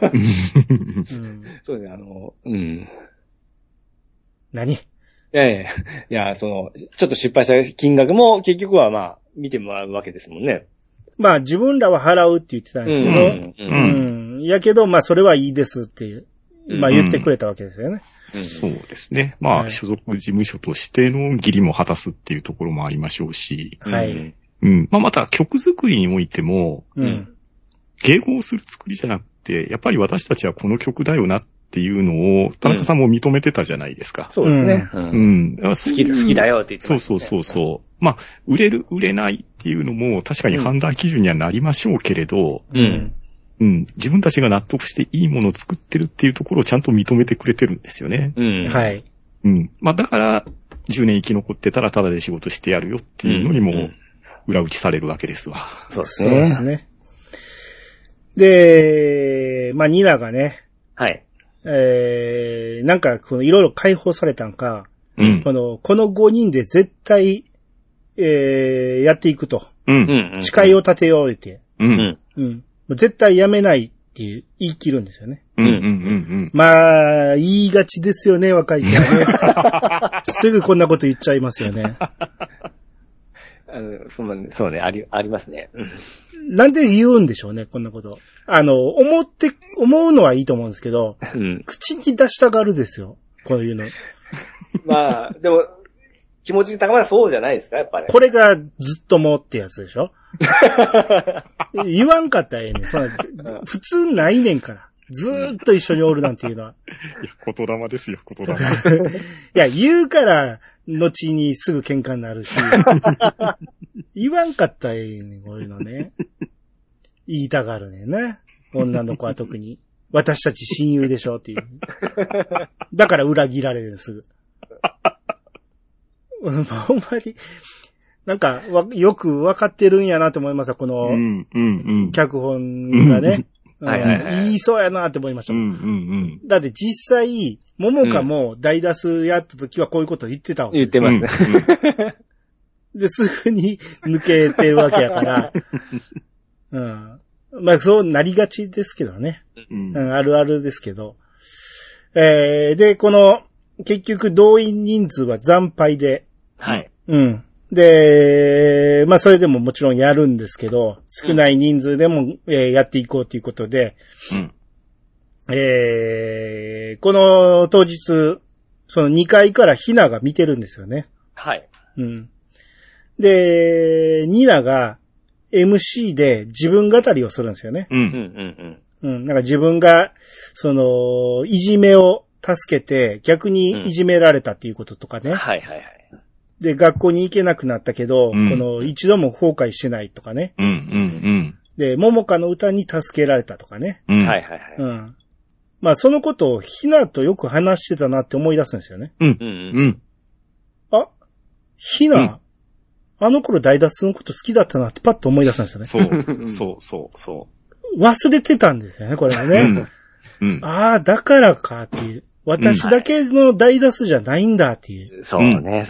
そうですね、 何？ いや、ちょっと失敗した金額も結局はまあ、見てもらうわけですもんね。 まあ、自分らは払うって言ってたんですけど、やけど、まあ、それはいいですっていう、まあ、言ってくれたわけですよね。 そうですね。まあ、所属事務所としての義理も果たすっていうところもありましょうし。 はい。 まあ、また曲作りにおいても、迎合する作りじゃなくて、やっぱり私たちはこの曲だよなっっていうのを、田中さんも認めてたじゃないですか。 そうですね。好きだよって言ってましたね。 そう。まあ、売れる、売れないっていうのも確かに判断基準にはなりましょうけれど、自分たちが納得していいものを作ってるっていうところをちゃんと認めてくれてるんですよね。 はい。 まあ、だから、10年生き残ってたらただで仕事してやるよっていうのにも、裏打ちされるわけですわ。 そうですね。 で、まあ、ニナがね、 はい。 なんか、このいろいろ解放されたんか、この5人で絶対、やっていくと。誓いを立てようって。絶対やめないって言い切るんですよね。まあ、言いがちですよね、若い人はね。すぐこんなこと言っちゃいますよね。 そうね、ありますね。 なんで言うんでしょうね、こんなこと。思うのはいいと思うんですけど、口に出したがるですよ、こういうの。 まあ、でも、気持ち高まるそうじゃないですか、やっぱり。 これがずっともってやつでしょ言わんかったらええねん。普通ないねんから。ずーっと一緒におるなんていうのは。 いや、言霊ですよ、言霊。 いや、言うから、後にすぐ喧嘩になるし。言わんかったらええねん、こういうのね。言いたがるねんな。女の子は特に。私たち親友でしょっていう。だから裏切られるすぐ。ほんまに、なんか、よくわかってるんやなと思いますよ、この、脚本がね。言いそうやなって思いました。だって実際、桃香も大ダスやった時はこういうこと言ってたわけ。 言ってますね。 で、すぐに抜けてるわけやから。まあ、そうなりがちですけどね。あるあるですけど。で、この、結局動員人数は惨敗で。 はい。 で、まあそれでももちろんやるんですけど、少ない人数でも、やっていこうということで、この当日、その2階からヒナが見てるんですよね。 はい。 で、ニナが MC で自分語りをするんですよね。なんか自分が、いじめを助けて逆にいじめられたっていうこととかね。で、学校に行けなくなったけど、この一度も後悔してないとかね。で、桃香の歌に助けられたとかね。まあ、そのことをひなとよく話してたなって思い出すんですよね。あ、ひな、あの頃大脱のこと好きだったなってパッと思い出すんですよね。 そう。 忘れてたんですよね、これはね。ああ、だからかっていう。私だけの大脱じゃないんだっていう。 そうね。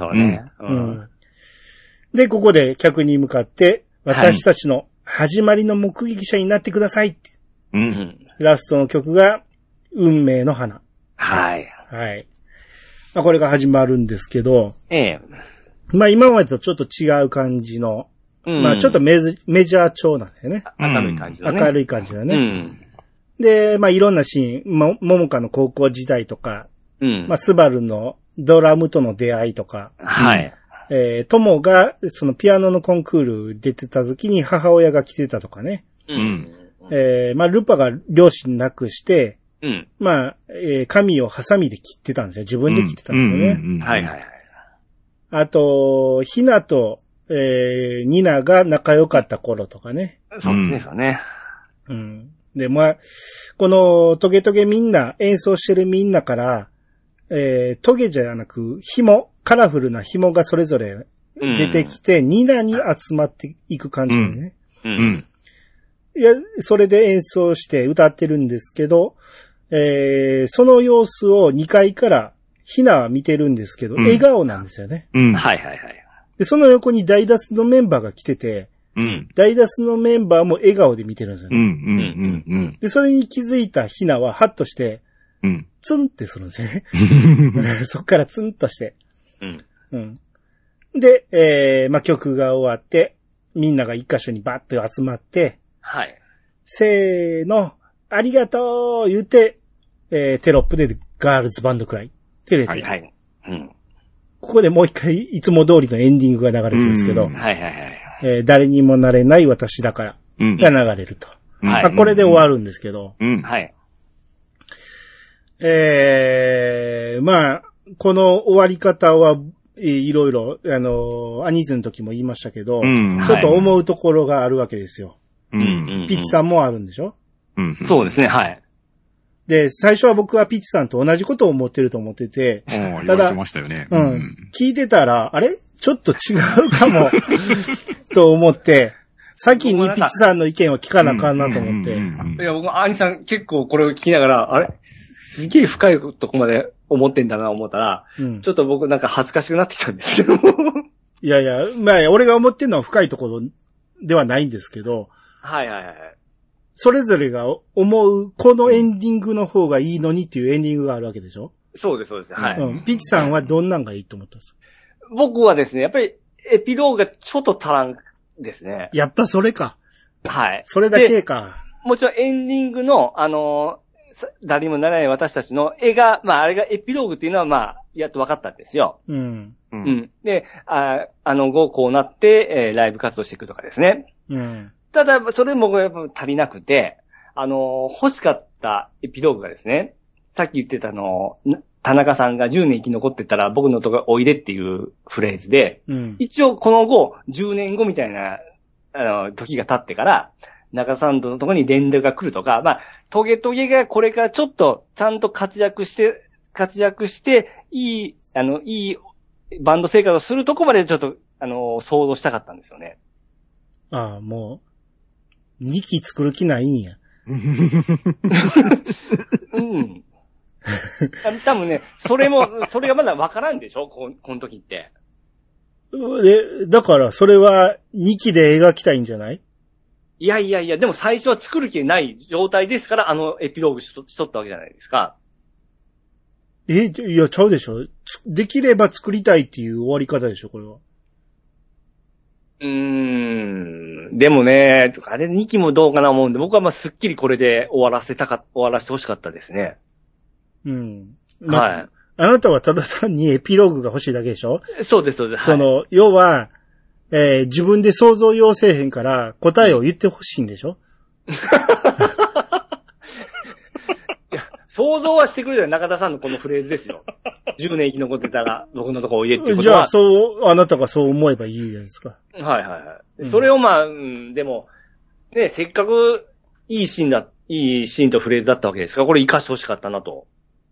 で、ここで客に向かって、私たちの始まりの目撃者になってくださいって。ラストの曲が、運命の花。 はい。 まあ、これが始まるんですけど、まあ今までとちょっと違う感じの、まあちょっとメジャー調なんですよね。 明るい感じだね。 明るい感じだね。で、まあいろんなシーン、桃香の高校時代とか、まあスバルのドラムとの出会いとか、友がそのピアノのコンクール出てた時に母親が来てたとかね。まあルパが両親亡くして、まあ、髪をハサミで切ってたんですよ。自分で切ってたんですよね。あと、ひなと、ニナが仲良かった頃とかね。 そうですよね。 で、まあ、このトゲトゲみんな、演奏してるみんなから、トゲじゃなく、カラフルな紐がそれぞれ出てきて、ニナに集まっていく感じでね。いや、それで演奏して歌ってるんですけど、その様子を2階からひなは見てるんですけど、笑顔なんですよね。で、その横にダイダスのメンバーが来てて、ダイダスのメンバーも笑顔で見てるんですよね。で、それに気づいたひなはハッとして、ツンってするんですよね。そっからツンとして。で、まあ、曲が終わって、みんなが一箇所にバッと集まって、せーの、ありがとう言って、テロップでガールズバンドくらい。って出てここでもう一回いつも通りのエンディングが流れてるんですけど、誰にもなれない私だからが流れると。まあ、これで終わるんですけど、 まあ、この終わり方は、いろいろ、アニーズの時も言いましたけど、ちょっと思うところがあるわけですよ。ピッチさんもあるんでしょ？ そうですね、はい。 で、最初は僕はピッチさんと同じことを思ってると思ってて、 ただ、 聞いてたら、あれ？ちょっと違うかも、と思って、先にピッチさんの意見を聞かなあかんなと思って。 いや、僕、アニさん結構これを聞きながら、あれ？すげえ深いとこまで思ってんだな思ったら、ちょっと僕なんか恥ずかしくなってきたんですけど。 いやいや、まあ、俺が思ってるのは深いところではないんですけど、 はいはいはい。 それぞれが思う、このエンディングの方がいいのにっていうエンディングがあるわけでしょ？ そうです、そうです。はい。 ピッチさんはどんなんがいいと思ったんですか？ 僕はですね、やっぱりエピローグがちょっと足らんですね。 やっぱそれか。 はい。 それだけか。 もちろんエンディングの、誰にもならない私たちの絵が、まああれがエピローグっていうのはまあ、やっと分かったんですよ。で、後こうなって、ライブ活動していくとかですね。ただ、それもやっぱ足りなくて、欲しかったエピローグがですね、さっき言ってた田中さんが10年生き残ってたら僕のとこおいでっていうフレーズで、一応この後、10年後みたいな、時が経ってから、中さんのところに連絡が来るとか、まあ、トゲトゲがこれからちょっとちゃんと活躍して、いいバンド生活をするとこまでちょっと、想像したかったんですよね。 ああ、もう、2期作る気ないんや。 多分ね、それがまだわからんでしょ？この時って。 だから、それは2期で描きたいんじゃない？ いや、でも最初は作る気ない状態ですから、エピローグしとったわけじゃないですか。 いや、ちゃうでしょ。できれば作りたいっていう終わり方でしょ、これは。 でもね、あれ2期もどうかな思うんで、僕はまあすっきりこれで終わらせてほしかったですね。 はい。あなたはただ単にエピローグが欲しいだけでしょ？そうです。要は、自分で想像要せえへんから答えを言ってほしいんでしょ？いや、想像はしてくれたよ、中田さんのこのフレーズですよ。10年生き残ってたら僕のとこおいでっていうことは。 じゃああなたがそう思えばいいですか。 はい。それをまあ、でも、ね、せっかくいいシーンとフレーズだったわけですから、これ活かしてほしかったなと。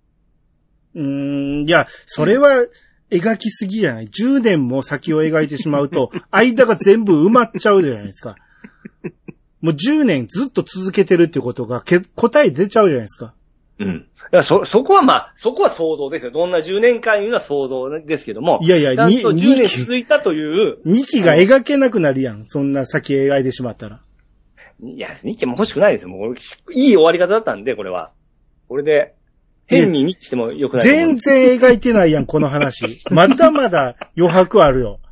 いや、それは描きすぎじゃない。10年も先を描いてしまうと、間が全部埋まっちゃうじゃないですか。もう10年ずっと続けてるってことが答え出ちゃうじゃないですか。 そこは想像ですよ。どんな10年間いうのは想像ですけども。 いや、 ちゃんと10年続いたという。 2期が描けなくなるやん。そんな先描いてしまったら。 いや、2期も欲しくないですよ。もういい終わり方だったんで、これは。これで、変に2期してもよくない。 全然描いてないやん、この話。まだまだ余白あるよ。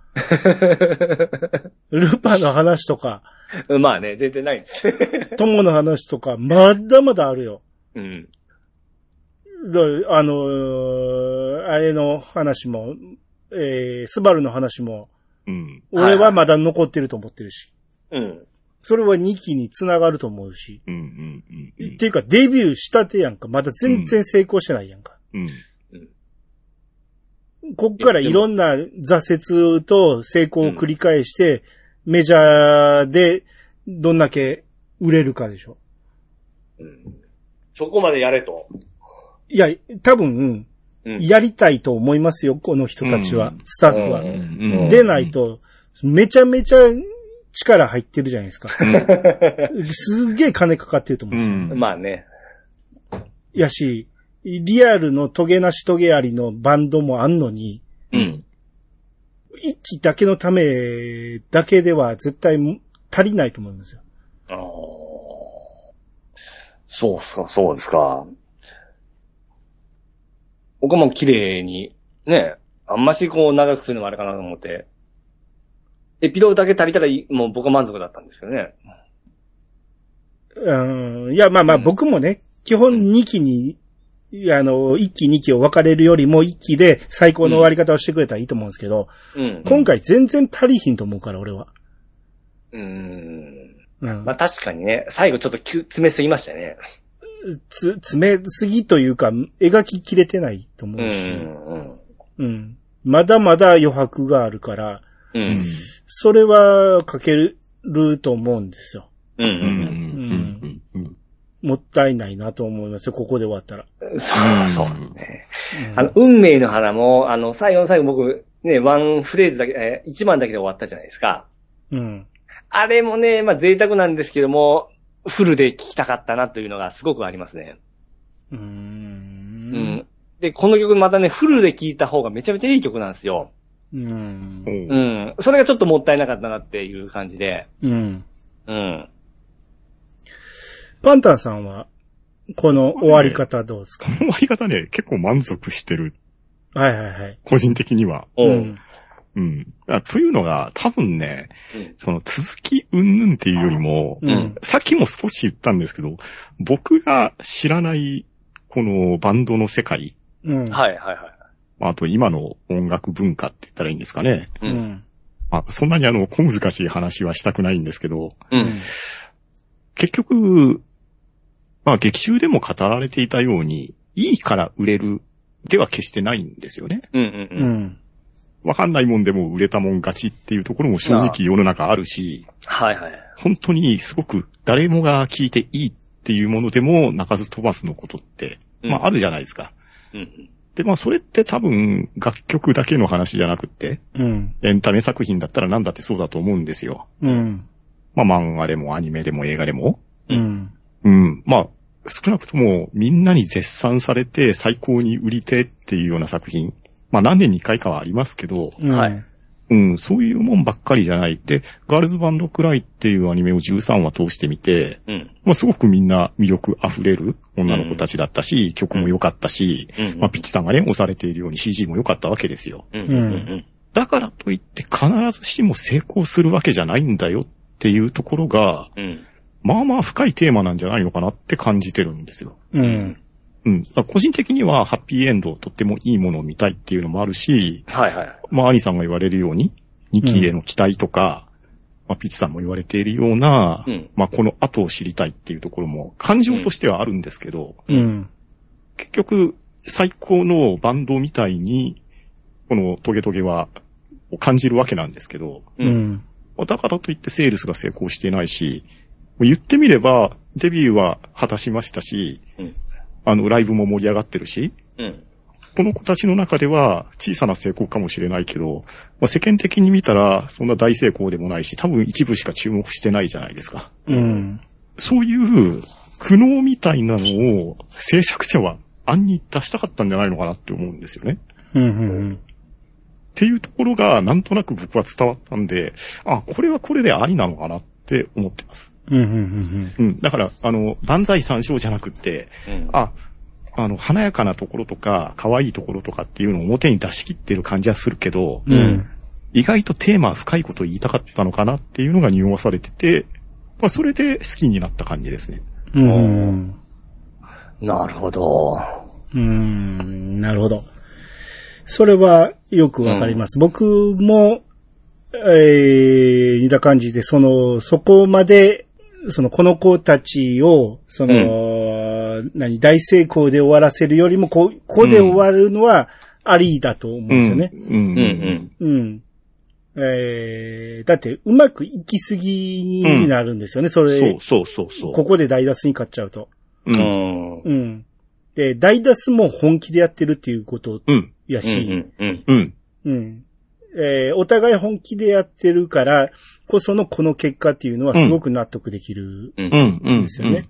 ルパの話とか。 まあね、全然ないんです。 友の話とか、まだまだあるよ。あれの話も、スバルの話も、俺はまだ残ってると思ってるし。それは2期に繋がると思うし。っていうか、デビューしたてやんか。まだ全然成功してないやんか。こっからいろんな挫折と成功を繰り返して、メジャーでどんだけ売れるかでしょ。 そこまでやれと。 いや、多分、やりたいと思いますよ、この人たちは、スタッフは。でないと、めちゃめちゃ力入ってるじゃないですか。すげえ金かかってると思うんですよ。 まあね。 やし、リアルのトゲなしトゲありのバンドもあんのに、一期だけのためだけでは絶対足りないと思うんですよ。 そうですか。僕はもう綺麗に、ね、あんましこう長くするのもあれかなと思って、エピローグだけ足りたらもう僕は満足だったんですけどね。 いや、まあ僕もね、基本2期に、1期2期を分かれるよりも1期で最高の終わり方をしてくれたらいいと思うんですけど、今回全然足りひんと思うから、俺は。 まあ確かにね、最後ちょっと詰めすぎましたね。 詰めすぎというか、描ききれてないと思うし、うん。まだまだ余白があるから、うん、それは書けると思うんですよ。もったいないなと思いますよ、ここで終わったら。 そうね。運命の花も、最後の最後僕、ね、ワンフレーズだけ、1番だけで終わったじゃないですか。うん。あれもね、まあ贅沢なんですけども、フルで聴きたかったなというのがすごくありますね。うん。で、この曲またね、フルで聴いた方がめちゃめちゃいい曲なんですよ。うん。それがちょっともったいなかったなっていう感じで。うん。うん。 パンタンさんは、この終わり方どうですか？ この終わり方ね、結構満足してる。 はいはいはい。 個人的には。うん。うん。というのが、多分ね、その続き云々っていうよりも、さっきも少し言ったんですけど、僕が知らないこのバンドの世界。はいはいはい。あと今の音楽文化って言ったらいいんですかね。うん。そんなに小難しい話はしたくないんですけど、結局、劇中でも語られていたように、いいから売れるでは決してないんですよね。わかんないもんでも売れたもん勝ちっていうところも正直世の中あるし、はいはい。本当にすごく誰もが聞いていいっていうものでも鳴かず飛ばずのことって、あるじゃないですか。で、それって多分楽曲だけの話じゃなくって、エンタメ作品だったら何だってそうだと思うんですよ。漫画でもアニメでも映画でも。少なくともみんなに絶賛されて最高に売り手っていうような作品。何年に1回かはありますけど、はい。そういうもんばっかりじゃない。で、ガールズバンドクライっていうアニメを13話通してみて、すごくみんな魅力溢れる女の子たちだったし、曲も良かったし、ピッチさんがね、押されているように CG も良かったわけですよ。だからといって必ずしも成功するわけじゃないんだよっていうところが、深いテーマなんじゃないのかなって感じてるんですよ。個人的にはハッピーエンド、とってもいいものを見たいっていうのもあるし、はいはい。アニさんが言われるように、2期への期待とか、ピッチさんも言われているような、この後を知りたいっていうところも感情としてはあるんですけど、結局、最高のバンドみたいに、このトゲトゲは感じるわけなんですけど、だからといってセールスが成功していないし、言ってみれば、デビューは果たしましたし、ライブも盛り上がってるし、この子たちの中では小さな成功かもしれないけど、世間的に見たらそんな大成功でもないし、多分一部しか注目してないじゃないですか。そういう苦悩みたいなのを制作者は案に出したかったんじゃないのかなって思うんですよね。っていうところがなんとなく僕は伝わったんで、これはこれでありなのかなって思ってます。だから、万歳三唱じゃなくって、華やかなところとか、可愛いところとかっていうのを表に出し切ってる感じはするけど、意外とテーマ深いことを言いたかったのかなっていうのが匂わされてて、それで好きになった感じですね。 なるほど。 なるほど。それはよくわかります。僕も、似た感じで、そこまで、この子たちを、大成功で終わらせるよりも、ここで終わるのはありだと思うんですよね。だって、うまくいきすぎになるんですよね、それ。そう。ここでダイダスに勝っちゃうと。で、ダイダスも本気でやってるっていうことやし、お互い本気でやってるからこそのこの結果っていうのはすごく納得できるんですよね。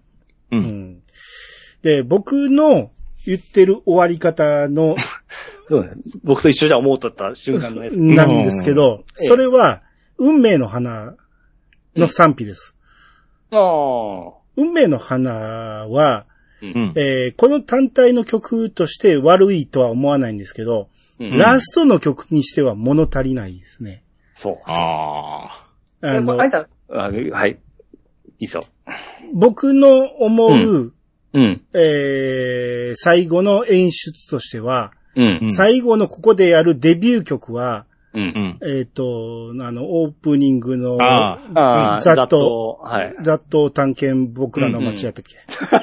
で、僕の言ってる終わり方の僕と一緒じゃ思うとった瞬間のやつなんですけど、それは運命の花の賛否です。運命の花は、この単体の曲として悪いとは思わないんですけど、ラストの曲にしては物足りないですね。 そう。愛さん、はい。いいぞ。 僕の思う、最後の演出としては、最後のここでやるデビュー曲は、 うん。 オープニングの、 ざっと、 ざっと探検僕らの街やったっけ。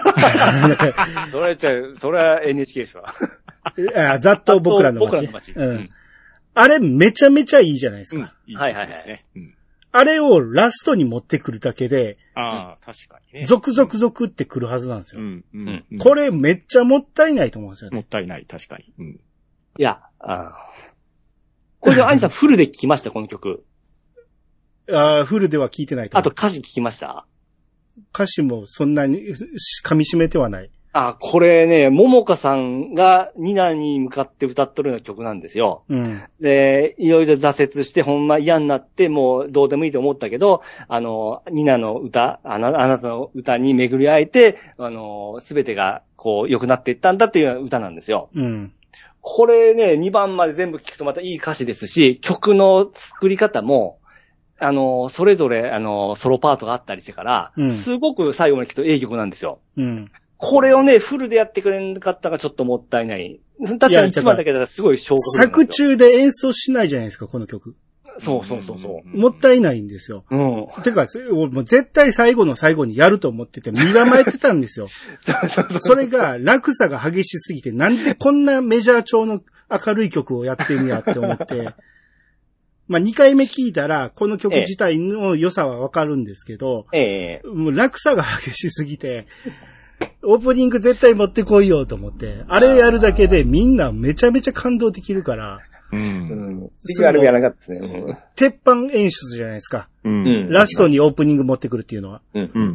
それは NHK でしょ。 ざっと僕らの街。あれめちゃめちゃいいじゃないですか。 はいはいはい。 あれをラストに持ってくるだけで、 確かにね。 ゾクゾクゾクってくるはずなんですよ。これめっちゃもったいないと思うんですよね。 もったいない、確かに。 いや、これでアニさんフルで聞きました、この曲。 フルでは聞いてないと。 あと歌詞聞きました？ 歌詞もそんなに噛み締めてはない。 これね、ももかさんがニナに向かって歌っとるような曲なんですよ。で、いろいろ挫折してほんま嫌になってもうどうでもいいと思ったけど、ニナの歌、あなたの歌に巡り会えて、すべてがこう良くなっていったんだっていう歌なんですよ。これね、2番まで全部聞くとまたいい歌詞ですし、曲の作り方も、それぞれ、ソロパートがあったりしてから、すごく最後まで聞くといい曲なんですよ。これをね、フルでやってくれなかったがちょっともったいない。確かに1番だけだからすごい昇格。 作中で演奏しないじゃないですか、この曲。 そう。 もったいないんですよ。てか、もう絶対最後の最後にやると思ってて、身構えてたんですよ。それが落差が激しすぎて、なんでこんなメジャー調の明るい曲をやってんやって思って。2回目聞いたら、この曲自体の良さはわかるんですけど、もう落差が激しすぎて、オープニング絶対持ってこいよと思って、あれやるだけでみんなめちゃめちゃ感動できるから、 ビジュアルやらなかったですね。 鉄板演出じゃないですか。ラストにオープニング持ってくるっていうのは。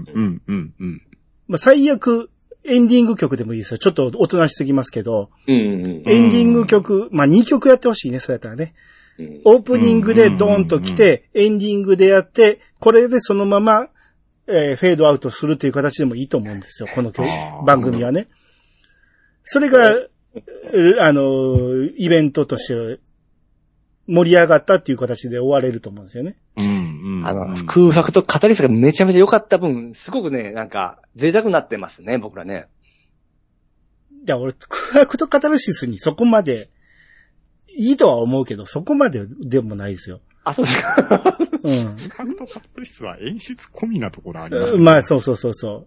最悪、エンディング曲でもいいですよ。ちょっとおとなしすぎますけど、エンディング曲、2曲やってほしいね、そうやったらね。オープニングでドーンと来て、エンディングでやって、これでそのまま、フェードアウトするという形でもいいと思うんですよ、この番組はね。それが、イベントとして盛り上がったっていう形で終われると思うんですよね。 空白とカタリスがめちゃめちゃ良かった分、すごくね、なんか、贅沢になってますね、僕らね。 俺、空白とカタルシスにそこまで、いいとは思うけど、そこまででもないですよ。 そうですか。 空白とカタルシスは演出込みなところありますね。 そう。フ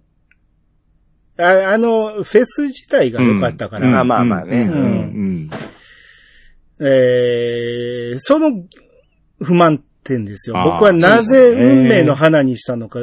ェス自体が良かったから。 まあね。 その不満点ですよ。僕はなぜ運命の花にしたのか、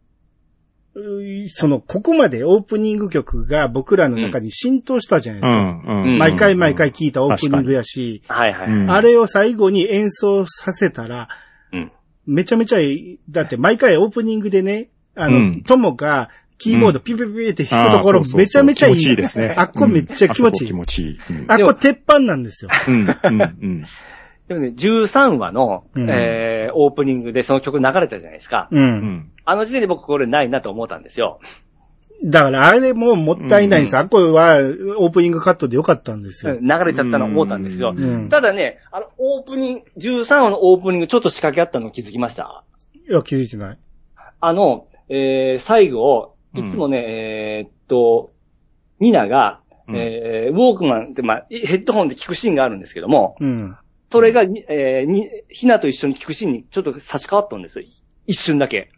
ここまでオープニング曲が僕らの中に浸透したじゃないですか。毎回聴いたオープニングやし、あれを最後に演奏させたら、めちゃめちゃいい。だって毎回オープニングでね、トモがキーボードピピピって弾くところめちゃめちゃいい。 気持ちいいですね。 こめっちゃ気持ちいい。 気持ちいい。 こ鉄板なんですよ。 でもね、13話の、オープニングでその曲流れたじゃないですか。あの時点で僕これないなと思ったんですよ。 だからあれももったいないんです。これはオープニングカットでよかったんですよ。 流れちゃったの思ったんですよ。ただね、13話のオープニングちょっと仕掛けあったの気づきました？ いや、気づいてない。 最後、いつもね、ニナが、ウォークマンって、ヘッドホンで聞くシーンがあるんですけども、それが、ヒナと一緒に聞くシーンにちょっと差し替わったんですよ。一瞬だけ。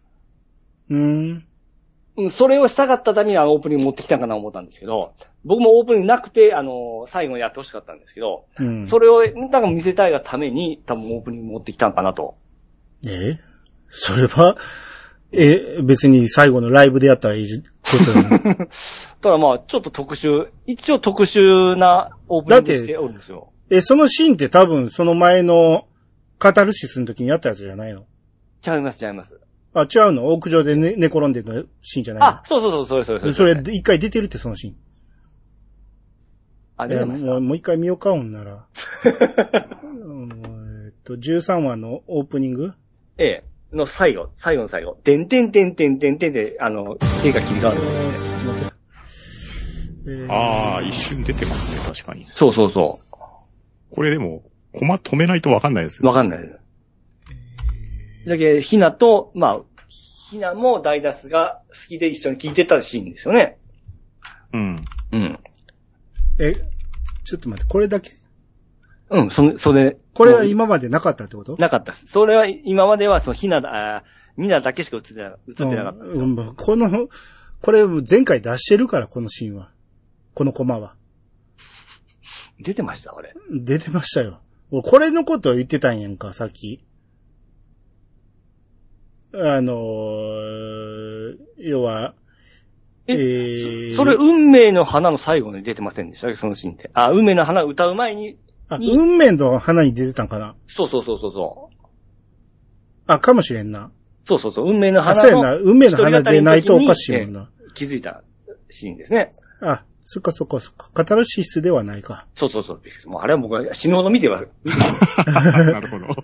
それをしたかったためにオープニング持ってきたかなと思ったんですけど、僕もオープニングなくて、最後にやってほしかったんですけど、それをなんか見せたいがために、多分オープニング持ってきたんかなと。 それは、別に最後のライブでやったらいいことだね。 ただちょっと一応特殊なオープニングしておるんですよ。 そのシーンって多分その前のカタルシスの時にやったやつじゃないの？ 違います。違うの？屋上で寝転んでるシーンじゃないの？ そう。 それ一回出てるってそのシーン。 出てました。 もう一回見ようか、ほんなら。13話のオープニング？ の最後。でんてんで、手が切り替わるんですね。一瞬出てますね、確かに。 そう。 これでも、コマ止めないとわかんないですよ。 わかんないです。だけど、ヒナと、ヒナもダイダスが好きで一緒に聴いてたシーンですよね。 ちょっと待って、これだけ？ うん、それ。 これは今までなかったってこと？ なかったです。それは今まではニナだけしか映ってなかったですよ。 これ前回出してるから、このシーンは。このコマは。 出てましたこれ。 出てましたよ。これのことを言ってたんやんか、さっき。要は、 それ、運命の花の最後に出てませんでしたそのシーンって。運命の花歌う前に。 運命の花に出てたんかな？ そう。 かもしれんな。 そう。運命の花そうやな。運命の花でないとおかしいもんな。 気づいたシーンですね。 そっか。カタルシスではないか。 そう。もうあれは僕は死ぬほど見てます。 なるほど。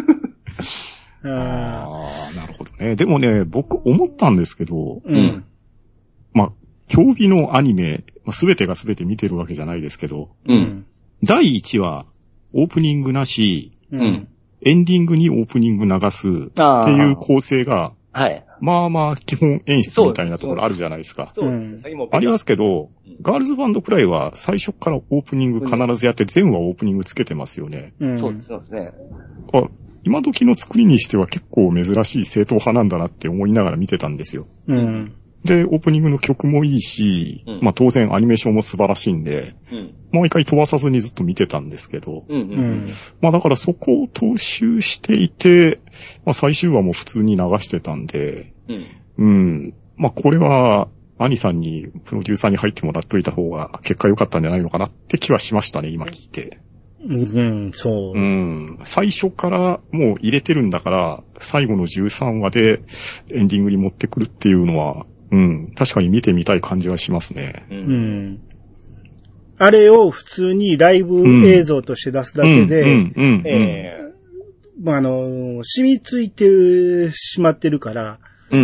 なるほどね。でもね、僕思ったんですけど、競技のアニメ、すべてがすべて見てるわけじゃないですけど、第1話、オープニングなし、エンディングにオープニング流すっていう構成が、まあ基本演出みたいなところあるじゃないですか。ありますけど、ガールズバンドくらいは最初からオープニング必ずやって全話オープニングつけてますよね。 そうですね。 今時の作りにしては結構珍しい正統派なんだなって思いながら見てたんですよ。で、オープニングの曲もいいし、当然アニメーションも素晴らしいんで、もう一回飛ばさずにずっと見てたんですけど、だからそこを踏襲していて、最終話も普通に流してたんで、これは、兄さんにプロデューサーに入ってもらっといた方が結果良かったんじゃないのかなって気はしましたね、今聞いて。 そう。 最初からもう入れてるんだから、最後の13話でエンディングに持ってくるっていうのは、確かに見てみたい感じはしますね。 あれを普通にライブ映像として出すだけで、染みついてしまってるから、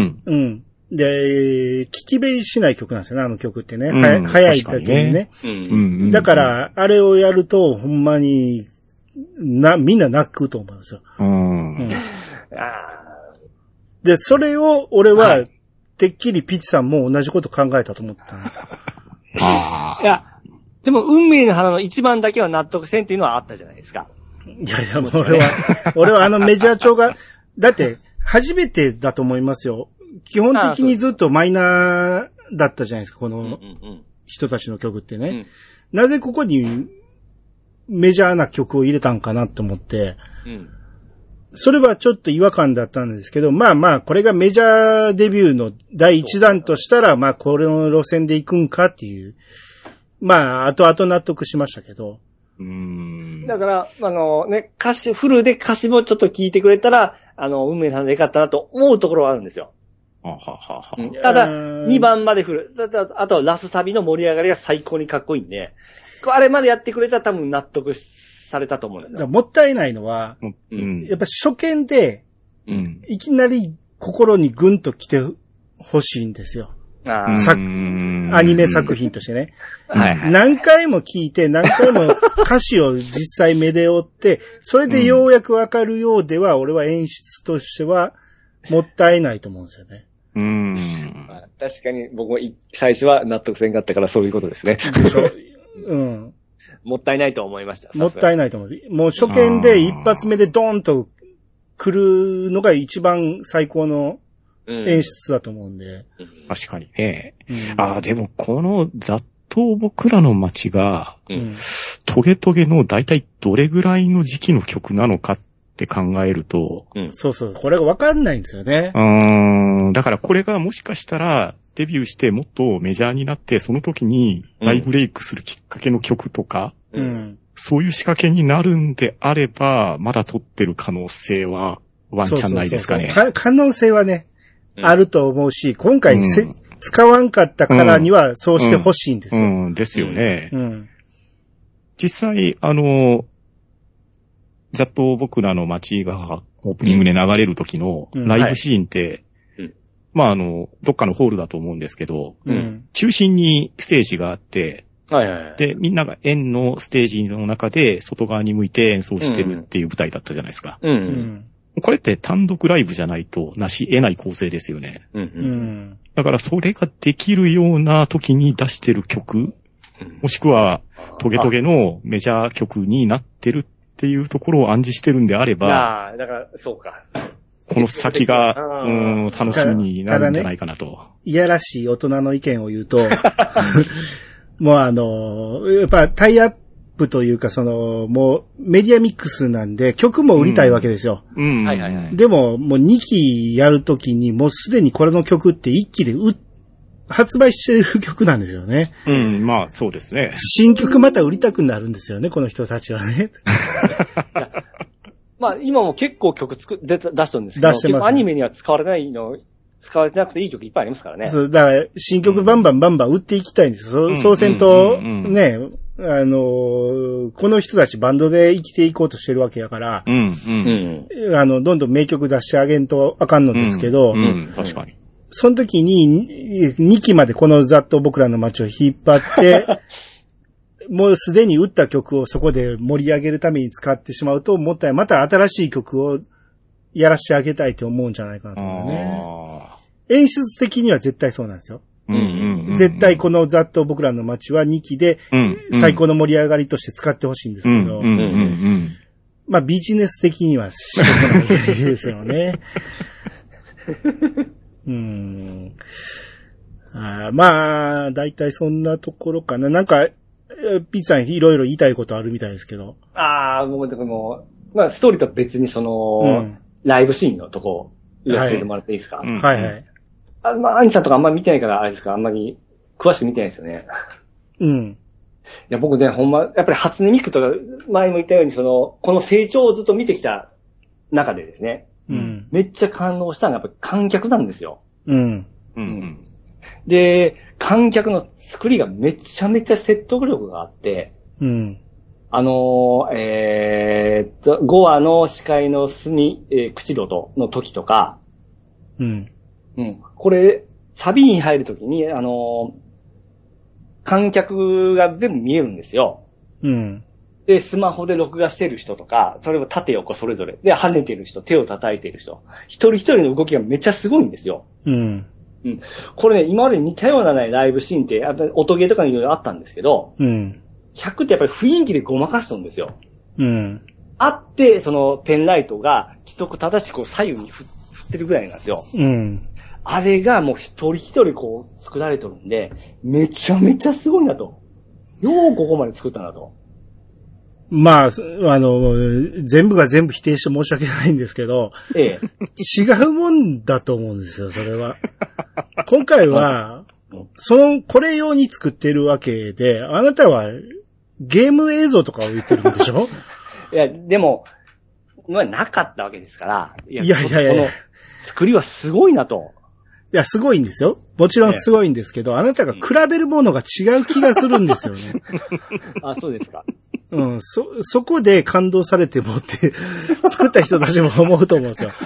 で、聞きべしない曲なんですよね、あの曲ってね。早いだけにね。だから、あれをやると、ほんまに、みんな泣くと思うんですよ。で、それを、俺は、てっきりピッチさんも同じこと考えたと思ったんですよ。 いや、でも、運命の花の一番だけは納得せんっていうのはあったじゃないですか。 いや、俺はメジャー調が、だって、初めてだと思いますよ。基本的にずっとマイナーだったじゃないですか、この人たちの曲ってね。なぜここにメジャーな曲を入れたんかなって思って、それはちょっと違和感だったんですけど、これがメジャーデビューの第一弾としたら、これの路線で行くんかっていう、後々納得しましたけど。 だから、フルで歌詞もちょっと聞いてくれたら、運命さんでよかったなと思うところはあるんですよ。ただ、2番までフル。あと、ラスサビの盛り上がりが最高にかっこいいんで、あれまでやってくれたら多分納得されたと思うんですよ。 もったいないのは、やっぱ初見で、いきなり心にグンと来てほしいんですよ。アニメ作品としてね。何回も聞いて、何回も歌詞を実際目で追って、それでようやくわかるようでは、俺は演出としてはもったいないと思うんですよね。 確かに僕も最初は納得せんかったからそういうことですね。もったいないと思いました。 もったいないと思う。もう初見で一発目でドーンと来るのが一番最高の演出だと思うんで。 確かにね。でもこの雑踏僕らの街が、トゲトゲの大体どれぐらいの時期の曲なのかって考えると、 そう。これがわかんないんですよね。 だからこれがもしかしたらデビューしてもっとメジャーになって、その時に大ブレイクするきっかけの曲とか、そういう仕掛けになるんであれば、まだ撮ってる可能性はワンチャンないですかね。 可能性はね、あると思うし、今回使わんかったからにはそうしてほしいんですよ。 ですよね。実際、ざっと僕らの街がオープニングで流れる時のライブシーンって、どっかのホールだと思うんですけど、中心にステージがあって、で、みんなが円のステージの中で外側に向いて演奏してるっていう舞台だったじゃないですか。これって単独ライブじゃないとなし得ない構成ですよね。だからそれができるような時に出してる曲もしくは、トゲトゲのメジャー曲になってるっていうところを暗示してるんであれば、 だから、そうか。 この先が、楽しみになるんじゃないかなと。 ね、いやらしい大人の意見を言うと、もうやっぱタイアップというかもうメディアミックスなんで曲も売りたいわけですよ。 はいはいはい。 でも、もう2期やるときにもうすでにこれの曲って1期で発売してる曲なんですよね。 まあそうですね。 新曲また売りたくなるんですよね、この人たちはね。 まあ今も結構曲出してるんですけど、 出してます、ね、 アニメには使われてなくていい曲いっぱいありますからね。 そう、だから新曲バンバン売っていきたいんですよ。そうせんと、ね、この人たちバンドで生きていこうとしてるわけやから、どんどん名曲出してあげんとあかんのですけど、 確かに。 その時に2期までこのざっと僕らの街を引っ張って、もうすでに打った曲をそこで盛り上げるために使ってしまうと、また新しい曲をやらしてあげたいと思うんじゃないかなと思うね。演出的には絶対そうなんですよ。絶対このざっと僕らの街は2期で最高の盛り上がりとして使ってほしいんですけど、まあビジネス的には仕事のいいですよね。まあ、だいたいそんなところかな。なんか、ピッツさんいろいろ言いたいことあるみたいですけど。 もう、まあ、ストーリーとは別にライブシーンのとこ、言わせてもらっていいですか？ はいはい。 まあ、アニさんとかあんまり見てないから、あれですか、あんまり詳しく見てないですよね。いや、僕ね、ほんま、やっぱり初音ミクとか、前も言ったように、この成長をずっと見てきた中でですね。めっちゃ感動したのがやっぱり観客なんですよ。で、観客の作りがめちゃめちゃ説得力があって、5話の司会の口元の時とか、これ、サビに入る時に、観客が全部見えるんですよ。で、スマホで録画してる人とか、それを縦横それぞれ。で、跳ねてる人、手を叩いてる人。一人一人の動きがめっちゃすごいんですよ。これね、今まで似たようなね、ライブシーンって、音ゲーとかにいろいろあったんですけど、100ってやっぱり雰囲気でごまかしとるんですよ。あって、ペンライトが規則正しく左右に振ってるぐらいなんですよ。あれがもう一人一人こう作られとるんで、めちゃめちゃすごいなと。ようここまで作ったなと。 まあ、全部が全部否定して申し訳ないんですけど、違うもんだと思うんですよ、それは。今回は、これ用に作ってるわけで、あなたはゲーム映像とかを言ってるんでしょ？ いや、でも、なかったわけですから、 いや。この作りはすごいなと。 いや、すごいんですよ。もちろんすごいんですけど、あなたが比べるものが違う気がするんですよね。 そうですか。 そこで感動されてもって、作った人たちも思うと思うんですよ。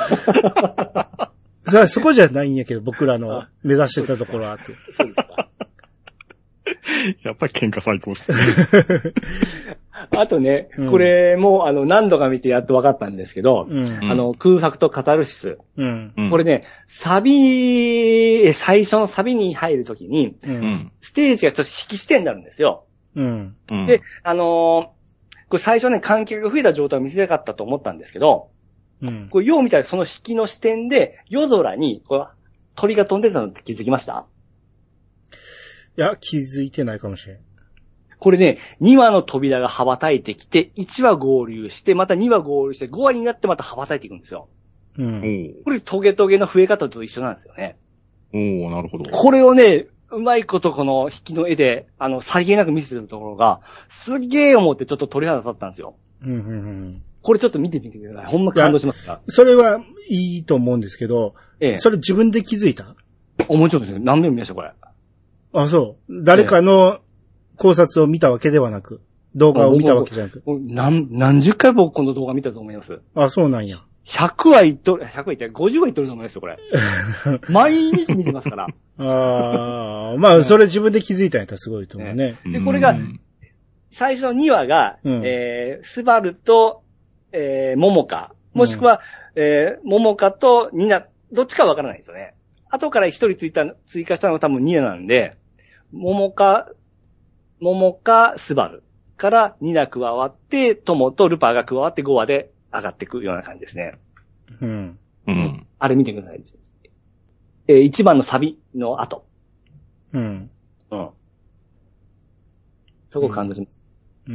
そこじゃないんやけど、僕らの目指してたところはって。そうですか。 やっぱり喧嘩最高っすね。 あとね、これも何度か見てやっと分かったんですけど、空白とカタルシス。これね、最初のサビに入るときに、ステージがちょっと引き視点になるんですよ。で、これ最初ね、観客が増えた状態を見せたかったと思ったんですけど、これよう見たらその引きの視点で、夜空に鳥が飛んでたのって気づきました？ いや、気づいてないかもしれん。 これね、2羽の扉が羽ばたいてきて、1羽合流して、また2羽合流して、5羽になってまた羽ばたいていくんですよ。これトゲトゲの増え方と一緒なんですよね。 なるほど。 これをね、うまいことこの引きの絵で、さりげなく見せてるところが、すっげー思ってちょっと鳥肌立ったんですよ。これちょっと見てみてください。ほんま感動しますか？ それはいいと思うんですけど、それ自分で気づいた？ もちろんですね。何遍も見ました、これ。 そう。誰かの考察を見たわけではなく、動画を見たわけじゃなく。 何十回僕この動画見たと思います？ そうなんや。 100は言っとる、100は言って50は言っとると思いますよ、これ。毎日見てますから。 まあ、それ自分で気づいたんやったらすごいと思うね。 で、これが、最初の2話が、スバルと、モモカ、もしくは、モモカとニナ、どっちかわからないですよね。後から1人追加したのが多分ニナなんで、モモカ桃かスバルからニナ加わって、トモとルパーが加わって5話で上がっていくような感じですね。 うん。 うん。あれ見てください。1番のサビの後。 うん。 うん。そこ感動します。 うん。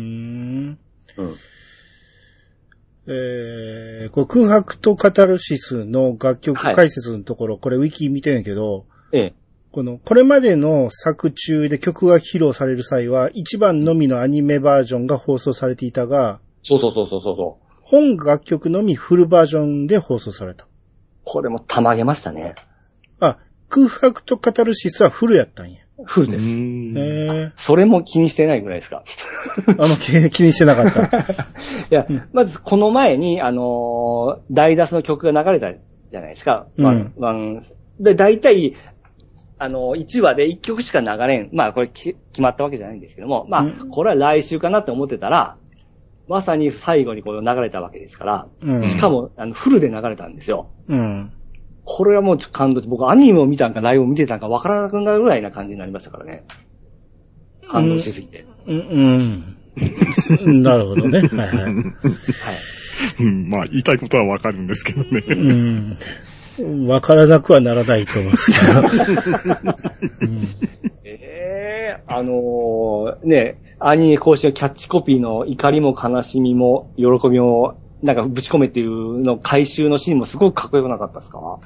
これ空白とカタルシスの楽曲解説のところ、はい、これウィキ見てんやけど、これまでの作中で曲が披露される際は、1番のみのアニメバージョンが放送されていたが、 そう。 本楽曲のみフルバージョンで放送された。 これもたまげましたね。 あ、空白とカタルシスはフルやったんや。 フルです。それも気にしてないぐらいですか。 あんま気にしてなかった。 いや、まずこの前に、大ダスの曲が流れたじゃないですか。で、大体、1話で1曲しか流れん。まあ、これ決まったわけじゃないんですけども、まあ、これは来週かなって思ってたら、まさに最後にこの流れたわけですから、しかも、フルで流れたんですよ。これはもう感動して、僕アニメを見たんかライブを見てたんか分からなくなるぐらいな感じになりましたからね。感動しすぎて。 なるほどね。はい。 まあ、言いたいことは分かるんですけどね。 分からなくはならないと思うんですけど。 ね、アニメ公式のキャッチコピーの怒りも悲しみも喜びもなんかぶち込めっていうの回収のシーンもすごくかっこよくなかったですか？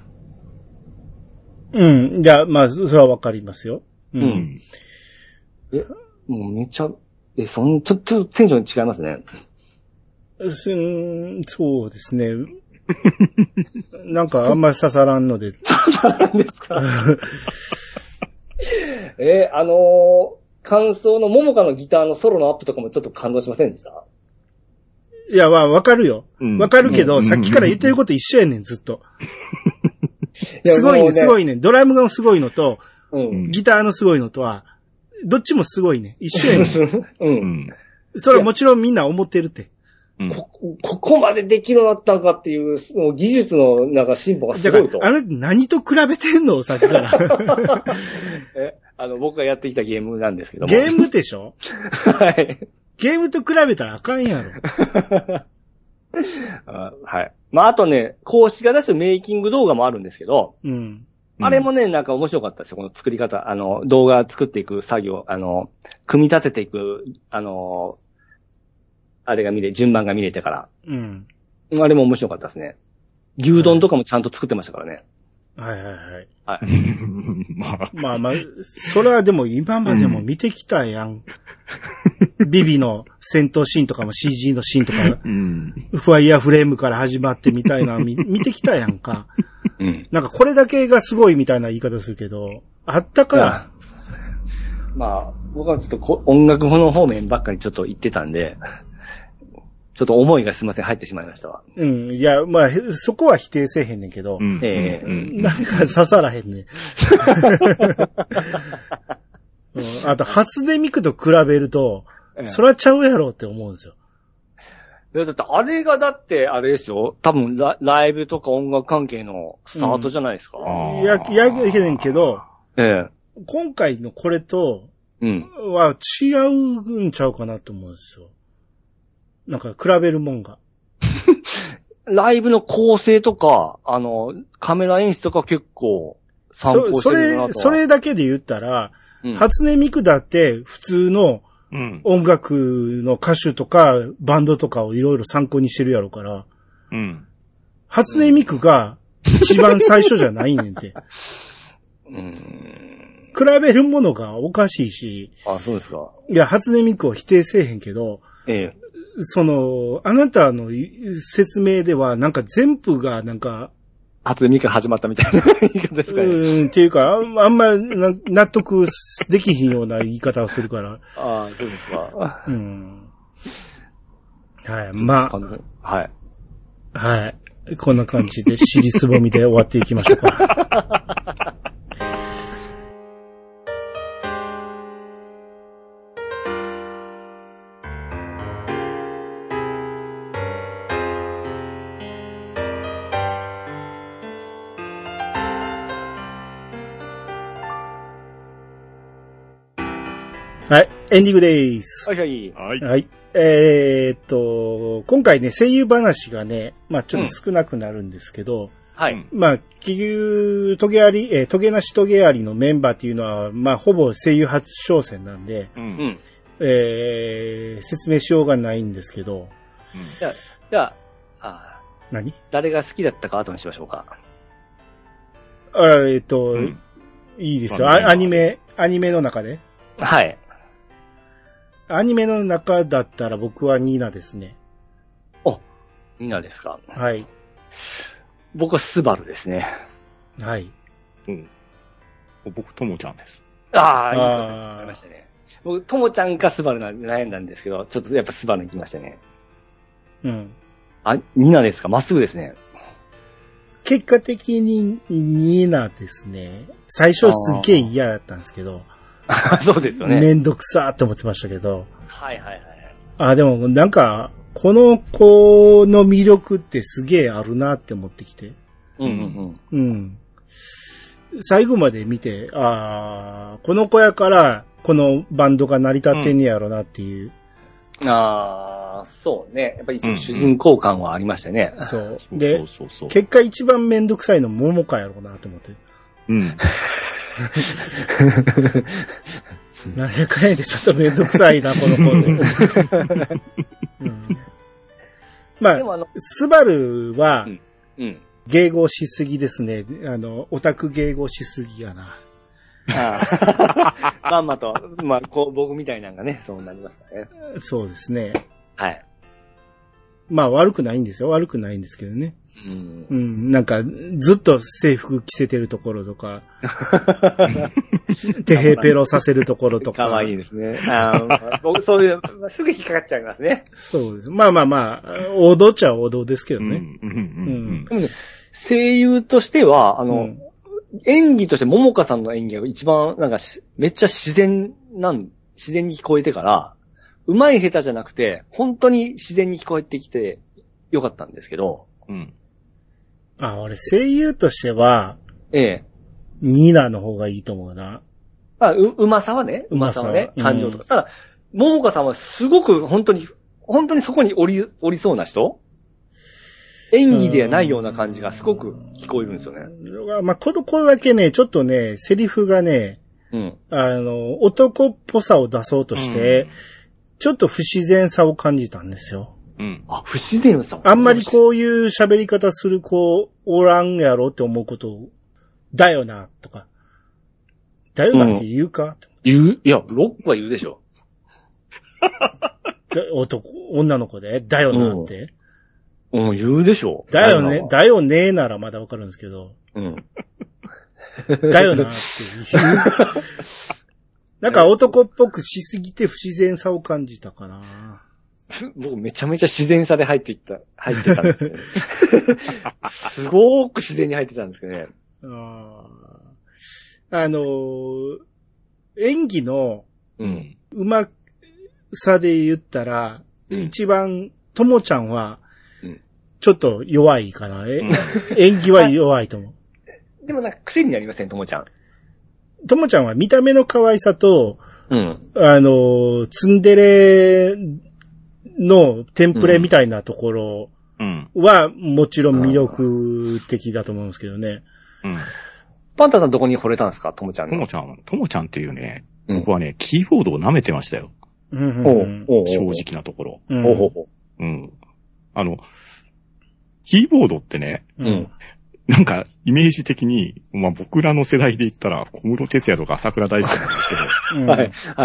いや、まあ、それはわかりますよ。 もうめっちゃ、ちょっとテンション違いますね。 そうですね。なんかあんまり刺さらんので。 刺さらんですか？感想の桃香のギターのソロのアップとかもちょっと感動しませんでした？ いや、わかるよ。わかるけど、さっきから言ってること一緒やねん、ずっと。すごいね。ドラムがすごいのと、ギターのすごいのとは、どっちもすごいね。一緒やねん。それはもちろんみんな思ってるって。 ここまでできるようになったんかっていう、もう技術のなんか進歩がすごいと。 何と比べてんのさっきから。 僕がやってきたゲームなんですけども。 ゲームでしょ？ はい。 ゲームと比べたらあかんやろ。 はい。まあ、あとね、公式が出したメイキング動画もあるんですけど、あれもね、なんか面白かったですよ、この作り方。動画作っていく作業、組み立てていく、あれが順番が見れてから。あれも面白かったですね。牛丼とかもちゃんと作ってましたからね。 はい。まあ、それはでも今までも見てきたやん。ビビの戦闘シーンとかも CG のシーンとか、ファイヤーフレームから始まってみたいな見てきたやんか。なんかこれだけがすごいみたいな言い方するけど、あったから。 まあ、僕はちょっと音楽の方面ばっかりちょっと言ってたんで、ちょっと思いがすいません、入ってしまいましたわ。 いや、まあ、そこは否定せえへんねんけど、なんか刺さらへんねん。あと、初音ミクと比べると、それはちゃうやろって思うんですよ。 いや、だってあれがあれですよ。多分ライブとか音楽関係のスタートじゃないですか。 やけんけど、今回のこれと、は違うんちゃうかなと思うんですよ。なんか比べるもんが。 ライブの構成とか、カメラ演出とか結構参考してるなと。 それだけで言ったら、初音ミクだって普通の音楽の歌手とかバンドとかをいろいろ参考にしてるやろから、初音ミクが一番最初じゃないねんて。比べるものがおかしいし。 あ、そうですか。 いや、初音ミクを否定せえへんけど、あなたの説明では、なんか全部が、なんか、 初音ミク始まったみたいな言い方ですかね。 っていうか、あんま納得できひんような言い方をするから。 ああ、そうですか。 はい、まあ。 はい。 はい。こんな感じで、尻すぼみで終わっていきましょうか。 はい、エンディングでーす。 はい。 はい。今回ね、声優話がね、まあちょっと少なくなるんですけど、 はい。 まあ、トゲなしトゲありのメンバーっていうのは、まあほぼ声優初挑戦なんで、説明しようがないんですけど、 じゃあ、 何？ 誰が好きだったか後にしましょうか。 いいですよ。アニメの中で？ はい。 アニメの中だったら僕はニーナですね。 ニーナですか？ はい。 僕はスバルですね。 はい。 僕、ともちゃんです。 いいことありましたね。僕、ともちゃんかスバル悩んだんですけど、ちょっとやっぱスバルに来ましたね。ニーナですか？まっすぐですね。 結果的にニーナですね。最初すっげえ嫌だったんですけど。 そうですよね。 めんどくさーって思ってましたけど。 はい。 でもなんか、この子の魅力ってすげえあるなって思ってきて。最後まで見て、この子やからこのバンドが成り立ってんねやろなっていう。 そうね。やっぱり主人公感はありましたね。 そう。で、結果一番めんどくさいの桃香やろうなと思って。なんやかんやでちょっとめんどくさいな、この子って。まあ、スバルは、迎合しすぎですね。オタク迎合しすぎやな。 まんまと、僕みたいなのがね、そうなりますからね。 そうですね。 はい。 まあ悪くないんですよ。悪くないんですけどね。なんか、ずっと制服着せてるところとか、テヘペロさせるところとか。 かわいいですね。僕、そういう、すぐ引っかかっちゃいますね。 そうです。まあ、王道っちゃ王道ですけどね。 声優としては、演技として、桃香さんの演技が一番、なんかめっちゃ自然に聞こえてから、上手い下手じゃなくて、本当に自然に聞こえてきて、よかったんですけど。 俺声優としては、ニーナの方がいいと思うな。 うまさはね、感情とか。ただ、桃香さんはすごく本当にそこに降りそうな人？演技ではないような感じがすごく聞こえるんですよね。 まあ、この子だけね、ちょっとね、セリフがね、男っぽさを出そうとして、ちょっと不自然さを感じたんですよ。 不自然さ。 あんまりこういう喋り方する子おらんやろって思うことを、だよな、とか。だよなって言うか、 いや、ロックは言うでしょ。 女の子で、だよなって。 言うでしょ。 だよねならまだわかるんですけど。だよなって言う。なんか男っぽくしすぎて不自然さを感じたかな。 僕めちゃめちゃ自然さで入ってたんですね。すごーく自然に入ってたんですけどね。 演技のうまさで言ったら、一番ともちゃんはちょっと弱いかな。演技は弱いと思う。 でもなんか癖になりません、ともちゃん。 ともちゃんは見た目の可愛さと、ツンデレのテンプレみたいなところはもちろん魅力的だと思うんですけどね。 パンタさんどこに惚れたんですか、ともちゃん。 ともちゃんっていうね、僕はね、キーボードを舐めてましたよ。正直なところ。キーボードってね、なんか、イメージ的に、僕らの世代で言ったら、小室哲也とか朝倉大輔なんですけど、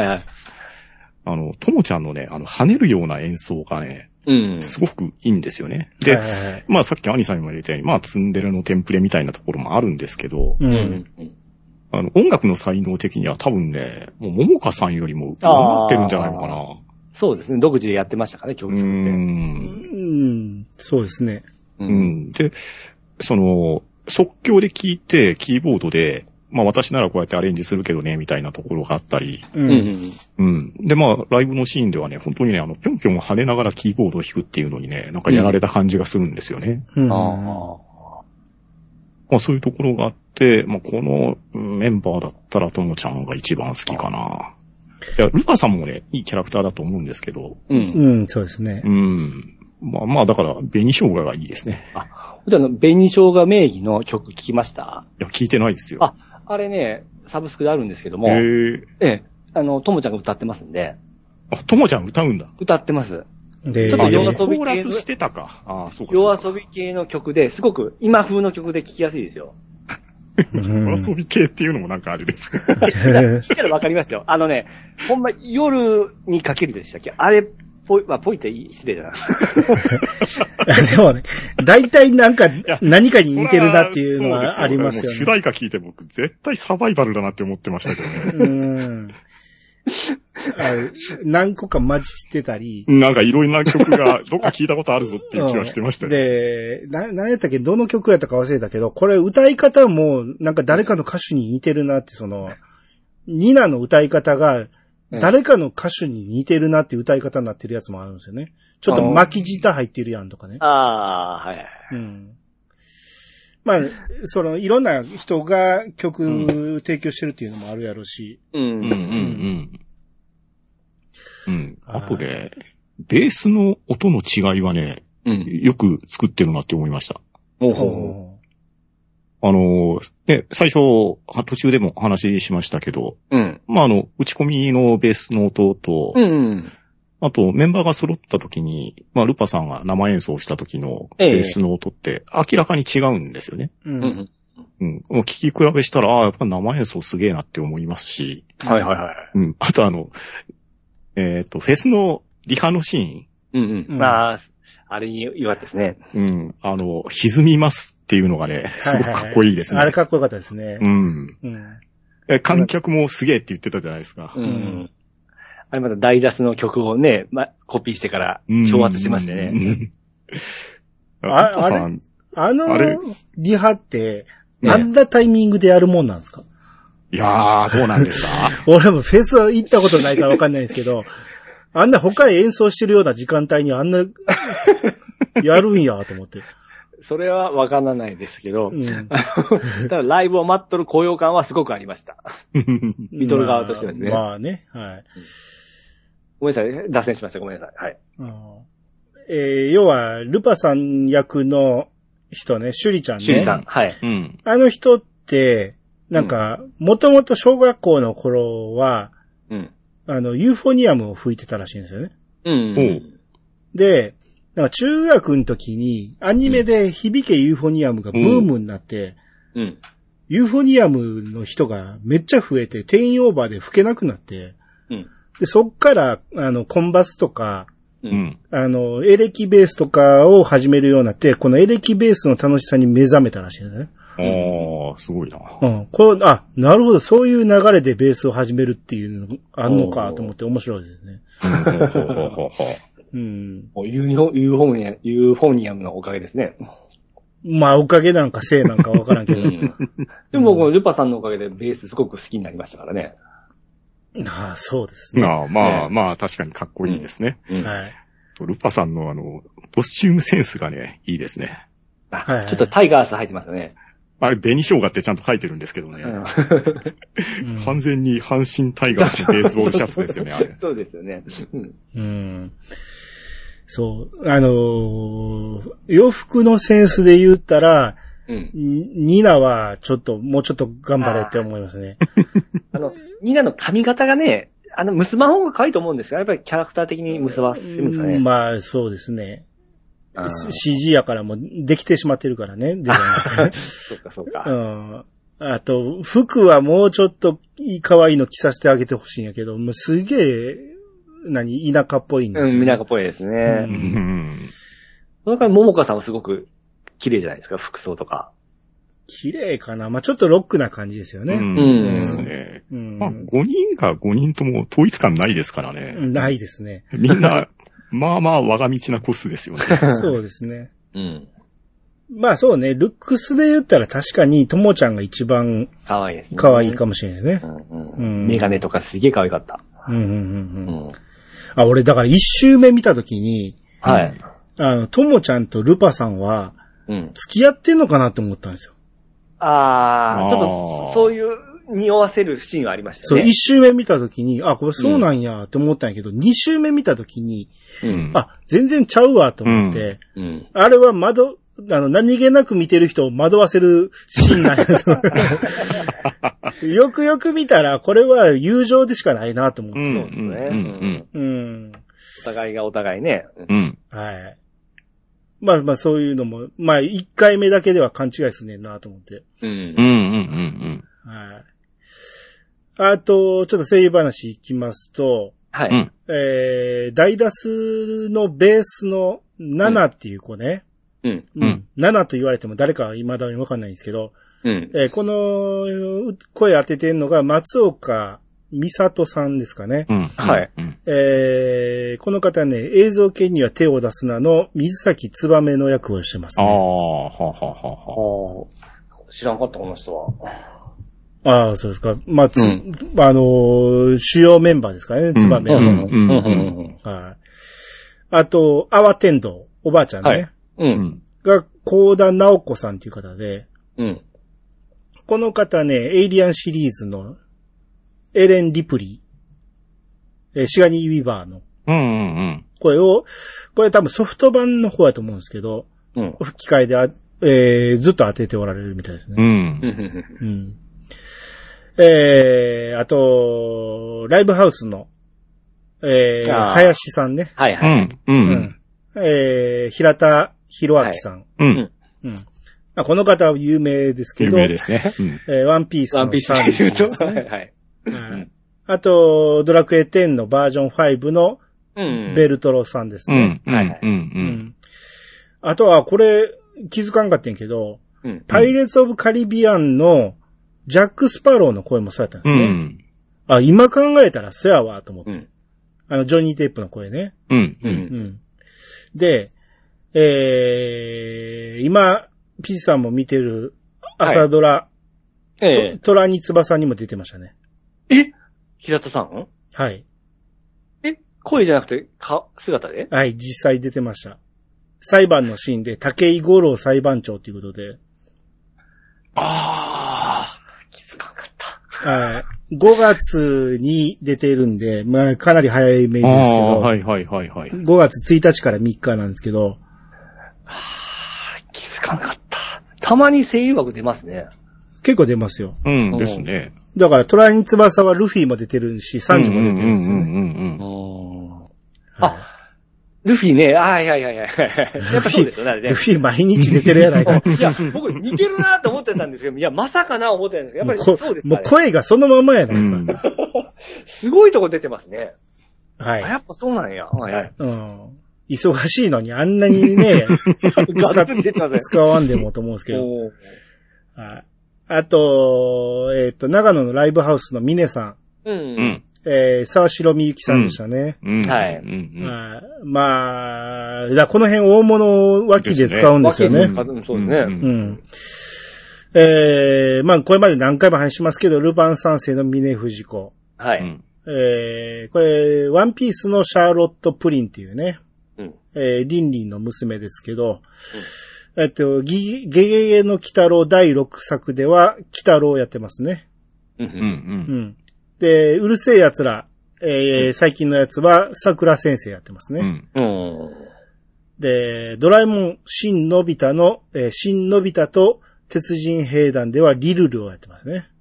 ともちゃんのね、跳ねるような演奏がね、すごくいいんですよね。で、さっきアニさんにも言ったように、ツンデレのテンプレみたいなところもあるんですけど、音楽の才能的には多分ね、もう桃香さんよりも上回ってるんじゃないのかな。 そうですね。独自でやってましたからね、曲作って。 そうですね。 で、即興で聴いて、キーボードで、私ならこうやってアレンジするけどね、みたいなところがあったり。で、ライブのシーンではね、本当にね、ぴょんぴょん跳ねながらキーボードを弾くっていうのにね、なんかやられた感じがするんですよね。そういうところがあって、このメンバーだったらともちゃんが一番好きかな。 いや、ルパさんもね、いいキャラクターだと思うんですけど。 うん、そうですね。 まあ、だから、紅生姜がいいですね。 紅生姜名義の曲聞きました？ いや、聞いてないですよ。 あれね、サブスクであるんですけども。ともちゃんが歌ってますんで。 ともちゃん歌うんだ。 歌ってます。 で、 ちょっと夜遊び系の。 コーラスしてたか。そうか。 夜遊び系の曲で、すごく今風の曲で聴きやすいですよ。 夜遊び系っていうのもなんかあれですね。 聞いたらわかりますよ。ほんま夜にかけるでしたっけ？あれ、ぽいって失礼だな。 でもね、大体何かに似てるなっていうのはありますよね。 主題歌聞いて僕絶対サバイバルだなって思ってましたけどね。 何個か混じってたり。 なんかいろいろな曲がどっか聞いたことあるぞっていう気はしてましたよね。 で、何やったっけ、どの曲やったか忘れたけど、これ歌い方もなんか誰かの歌手に似てるなって、ニナの歌い方が誰かの歌手に似てるなっていう歌い方になってるやつもあるんですよね。ちょっと巻き舌入ってるやんとかね。 はい。 まあ、いろんな人が曲提供してるっていうのもあるやろうし。 あとね、ベースの音の違いはね、よく作ってるなって思いました。最初、途中でも話しましたけど、打ち込みのベースの音と、あとメンバーが揃った時に、ルパさんが生演奏した時のベースの音って明らかに違うんですよね。聞き比べしたら、やっぱ生演奏すげえなって思いますし、あとフェスのリハのシーン。 あれに良かったですね。 歪みますっていうのがね、すごくかっこいいですね。 あれかっこよかったですね。 観客もすげえって言ってたじゃないですか。 あれまたダイダスの曲をね、コピーしてから挑発しましてね。 リハって、あんなタイミングでやるもんなんですか？ いやー、どうなんですか？ 俺もフェスは行ったことないからわかんないんですけど、あんな他へ演奏してるような時間帯にあんな、やるんやと思って。 それはわからないですけど、ただライブを待っとる高揚感はすごくありました。見とる側としてはですね。 まあね、はい。 ごめんなさい、脱線しました。ごめんなさい。はい。 要は、ルパさん役の人ね、シュリちゃんね。 シュリさん、はい。 あの人って、なんか、もともと小学校の頃は、ユーフォニアムを吹いてたらしいんですよね。で、なんか中学の時にアニメで響けユーフォニアムがブームになって、ユーフォニアムの人がめっちゃ増えて、定員オーバーで吹けなくなって、で、そっから、コンバスとか、エレキベースとかを始めるようになって、このエレキベースの楽しさに目覚めたらしいんですね。 すごいな。 なるほど、そういう流れでベースを始めるっていうのあんのかと思って面白いですね。 ユーフォニアムのおかげですね。 まあ、おかげなんかせいなんかわからんけど。 でも、このルパさんのおかげでベースすごく好きになりましたからね。 そうですね。 まあ、確かにかっこいいですね。ルパさんのコスチュームセンスがね、いいですね。 ちょっとタイガース入ってますよね。 あれ、紅生姜ってちゃんと書いてるんですけどね。完全に阪神タイガースのベースボールシャツですよね、あれ。 そうですよね。 そう。洋服のセンスで言ったら、ニナはもうちょっと頑張れって思いますね。 ニナの髪型がね、結ばん方が可愛いと思うんですが、やっぱりキャラクター的に結ばせるんですかね。 まあ、そうですね。CG やからもうできてしまってるからね。 そうか。 あと、服はもうちょっと可愛いの着させてあげてほしいんやけど、もうすげえ、田舎っぽいんだ、 田舎っぽいですね。その代わり、ももかさんはすごく綺麗じゃないですか、服装とか。 綺麗かな。まあちょっとロックな感じですよね。 ですね。まあ5人が5人とも統一感ないですからね。 ないですね。 みんな、まあ我が道なコスですよね。 そうですね。まあそうね、ルックスで言ったら確かにともちゃんが一番可愛いですね。可愛いかもしれないですね。 メガネとかすげえ可愛かった。 俺だから一周目見たときに、ともちゃんとルパさんは、付き合ってんのかなって思ったんですよ。 ちょっとそういう匂わせるシーンはありましたね。 そう、一周目見たときに、あ、これそうなんやって思ったんやけど、二周目見たときに、あ、全然ちゃうわと思って、あれは何気なく見てる人を惑わせるシーンなんやと。よくよく見たら、これは友情でしかないなと思って。 そうですね。お互いがお互いね。 はい。まあそういうのも、まあ1回目だけでは勘違いすんねんなと思って。はい。あと、ちょっと声優話いきますと、 はい。 ダイダスのベースの7っていう子ね。7と言われても誰かは未だにわかんないんですけど、この声当ててんのが松岡美里さんですかね。 はい。 この方ね、映像系には手を出すなの水崎燕の役をしてますね。 知らんかった、この人は。 ああ、そうですか。まあ、主要メンバーですかね、燕の。はい。あと、阿波天童、おばあちゃんね。が、高田直子さんという方で、この方ね、エイリアンシリーズのエレン・リプリー、シガニー・ウィーバーの声を、これ多分ソフト版の方やと思うんですけど、吹き替えでずっと当てておられるみたいですね。あと、ライブハウスの、林さんね。 はいはい。 平田博明さん。この方は有名ですけど、 有名ですね。 ワンピースのサンジですね。 はい。 あと、ドラクエ10のバージョン5のベルトロさんですね。あとは、これ、気づかんかったんやけど、パイレーツ・オブ・カリビアンのジャック・スパローの声もそうやったんですね。あ、今考えたらそうやわ、と思って。ジョニー・テープの声ね。で、今、ピチさんも見てる朝ドラ、虎に翼にも出てましたね。 平田さん？ はい。 声じゃなくて、姿で？ はい、実際出てました。裁判のシーンで、武井五郎裁判長ということで。 気づかなかった。 はい。5月に出てるんで、まあ、かなり早い目ですけど。5月1日から3日なんですけど。 気づかなかった。たまに声優枠出ますね。 結構出ますよ。 ですね。 だから、虎に翼はルフィも出てるし、サンジも出てるんですよね。 ルフィね、やっぱそうですよね、 ルフィ毎日出てるやないか。 いや、僕似てるなと思ってたんですけど、いや、まさかな思ってたんですけど、やっぱりそうですね。 もう声がそのままやないか。 すごいとこ出てますね。 はい。 やっぱそうなんや。 忙しいのにあんなにね、使わんでもと思うんですけど。あと、長野のライブハウスのミネさん。沢城みゆきさんでしたね。 はい。 まあ、この辺大物脇で使うんですよね。 そうですね。まあ、これまで何回も話しますけど、ルパン三世の峰不二子。 はい。 これ、ワンピースのシャーロット・プリンっていうね。リンリンの娘ですけど、ゲゲゲの鬼太郎第6作では、鬼太郎をやってますね。で、うるせえ奴ら、最近のやつは、桜先生やってますね。で、ドラえもん、新のび太の、新のび太と鉄人兵団ではリルルをやってますね。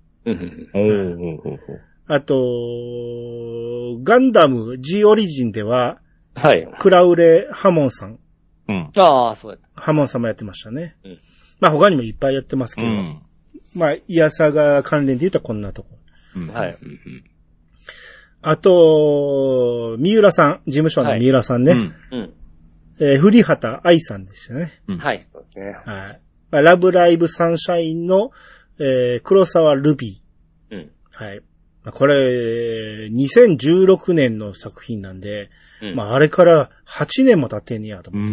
あと、ガンダム G オリジンでは、クラウレ・ハモンさん。 そうやった。 ハモンさんもやってましたね。まあ他にもいっぱいやってますけど、まあ、イヤサガ関連で言うとこんなとこ。あと、三浦さん、事務所の三浦さんね。栗畑愛さんでしたね。 はい、そうですね。 はい。ラブライブサンシャインの、黒沢ルビー。はい。これ、2016年の作品なんで、まああれから8年も経ってんねやと思って。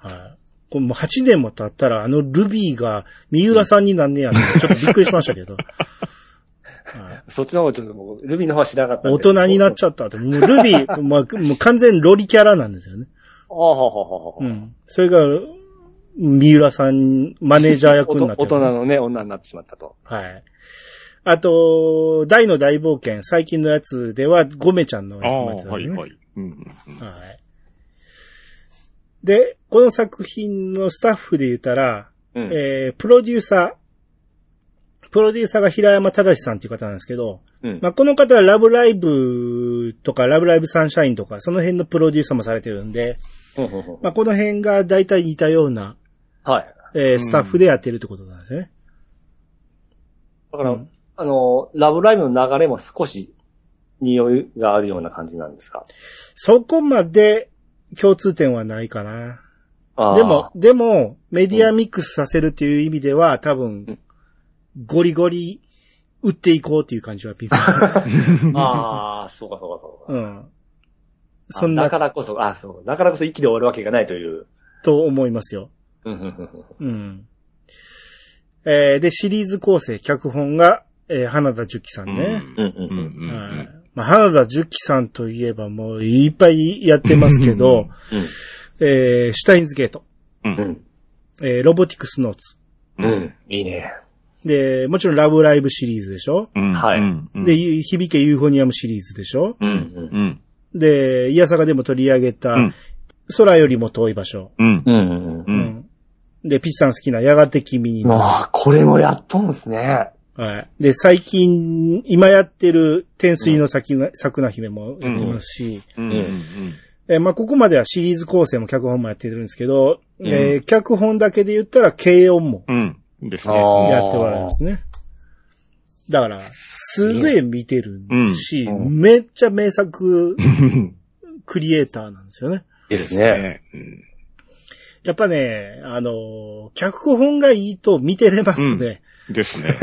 はい。これもう8年も経ったらルビーが三浦さんになんねやってちょっとびっくりしましたけど。 そっちの方がちょっともう、ルビーの方は知らなかったんで。 大人になっちゃったって。もうルビー、もう完全ロリキャラなんですよね。それが、三浦さん、マネージャー役になっちゃった。 大人のね、女になってしまったと。 はい。 あと、大の大冒険、最近のやつでは、ゴメちゃんのやつもやってたね。はいはい。はい。で、この作品のスタッフで言ったら、プロデューサーが平山正さんという方なんですけど、まあ、この方はラブライブとかラブライブサンシャインとか、その辺のプロデューサーもされてるんで、まあ、この辺が大体似たような、はい。スタッフでやってるってことなんですね。 だから、ラブライブの流れも少し匂いがあるような感じなんですか？ そこまで共通点はないかな。でも、メディアミックスさせるっていう意味では、多分、ゴリゴリ打っていこうっていう感じはピンポン。 ああ、そうか。うん。だからこそ一気で終わるわけがないという。 と思いますよ。うん。で、シリーズ構成、脚本が、花田十喜さんね。まあ、花田十喜さんといえばもういっぱいやってますけど、シュタインズゲート。ロボティクスノーツ。 いいね。 で、もちろんラブライブシリーズでしょ？はい。で、響けユーフォニアムシリーズでしょ？で、イヤサガでも取り上げた、空よりも遠い場所。で、ピッチさん好きなやがて君に。 これもやっとんですね。 はい。で、最近、今やってる天水の桜姫もやってますし、まあ、ここまではシリーズ構成も脚本もやってるんですけど、脚本だけで言ったら軽音も、ですね。やっておられますね。だから、すげえ見てるし、めっちゃ名作クリエイターなんですよね。 ですね。 やっぱね、脚本がいいと見てれますね。 ですね。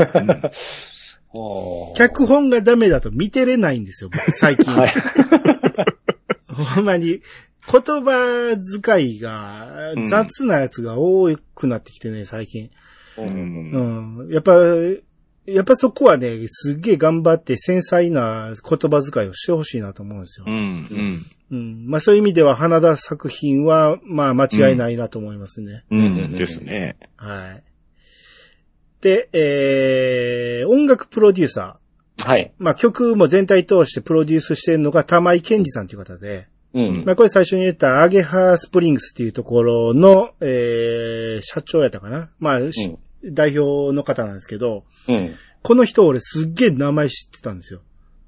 脚本がダメだと見てれないんですよ、僕最近。はい、ほんまに、言葉遣いが雑なやつが多くなってきてね、最近。やっぱそこはね、すっげえ頑張って繊細な言葉遣いをしてほしいなと思うんですよ。まあそういう意味では花田作品は、まあ間違いないなと思いますね。 ですね。 はい。で、音楽プロデューサー。はい。まあ曲も全体通してプロデュースしてるのが玉井健二さんという方で。まあこれ最初に言ったアゲハスプリングスっていうところの、社長やったかな。まあ、代表の方なんですけど、この人俺すっげえ名前知ってたんですよ。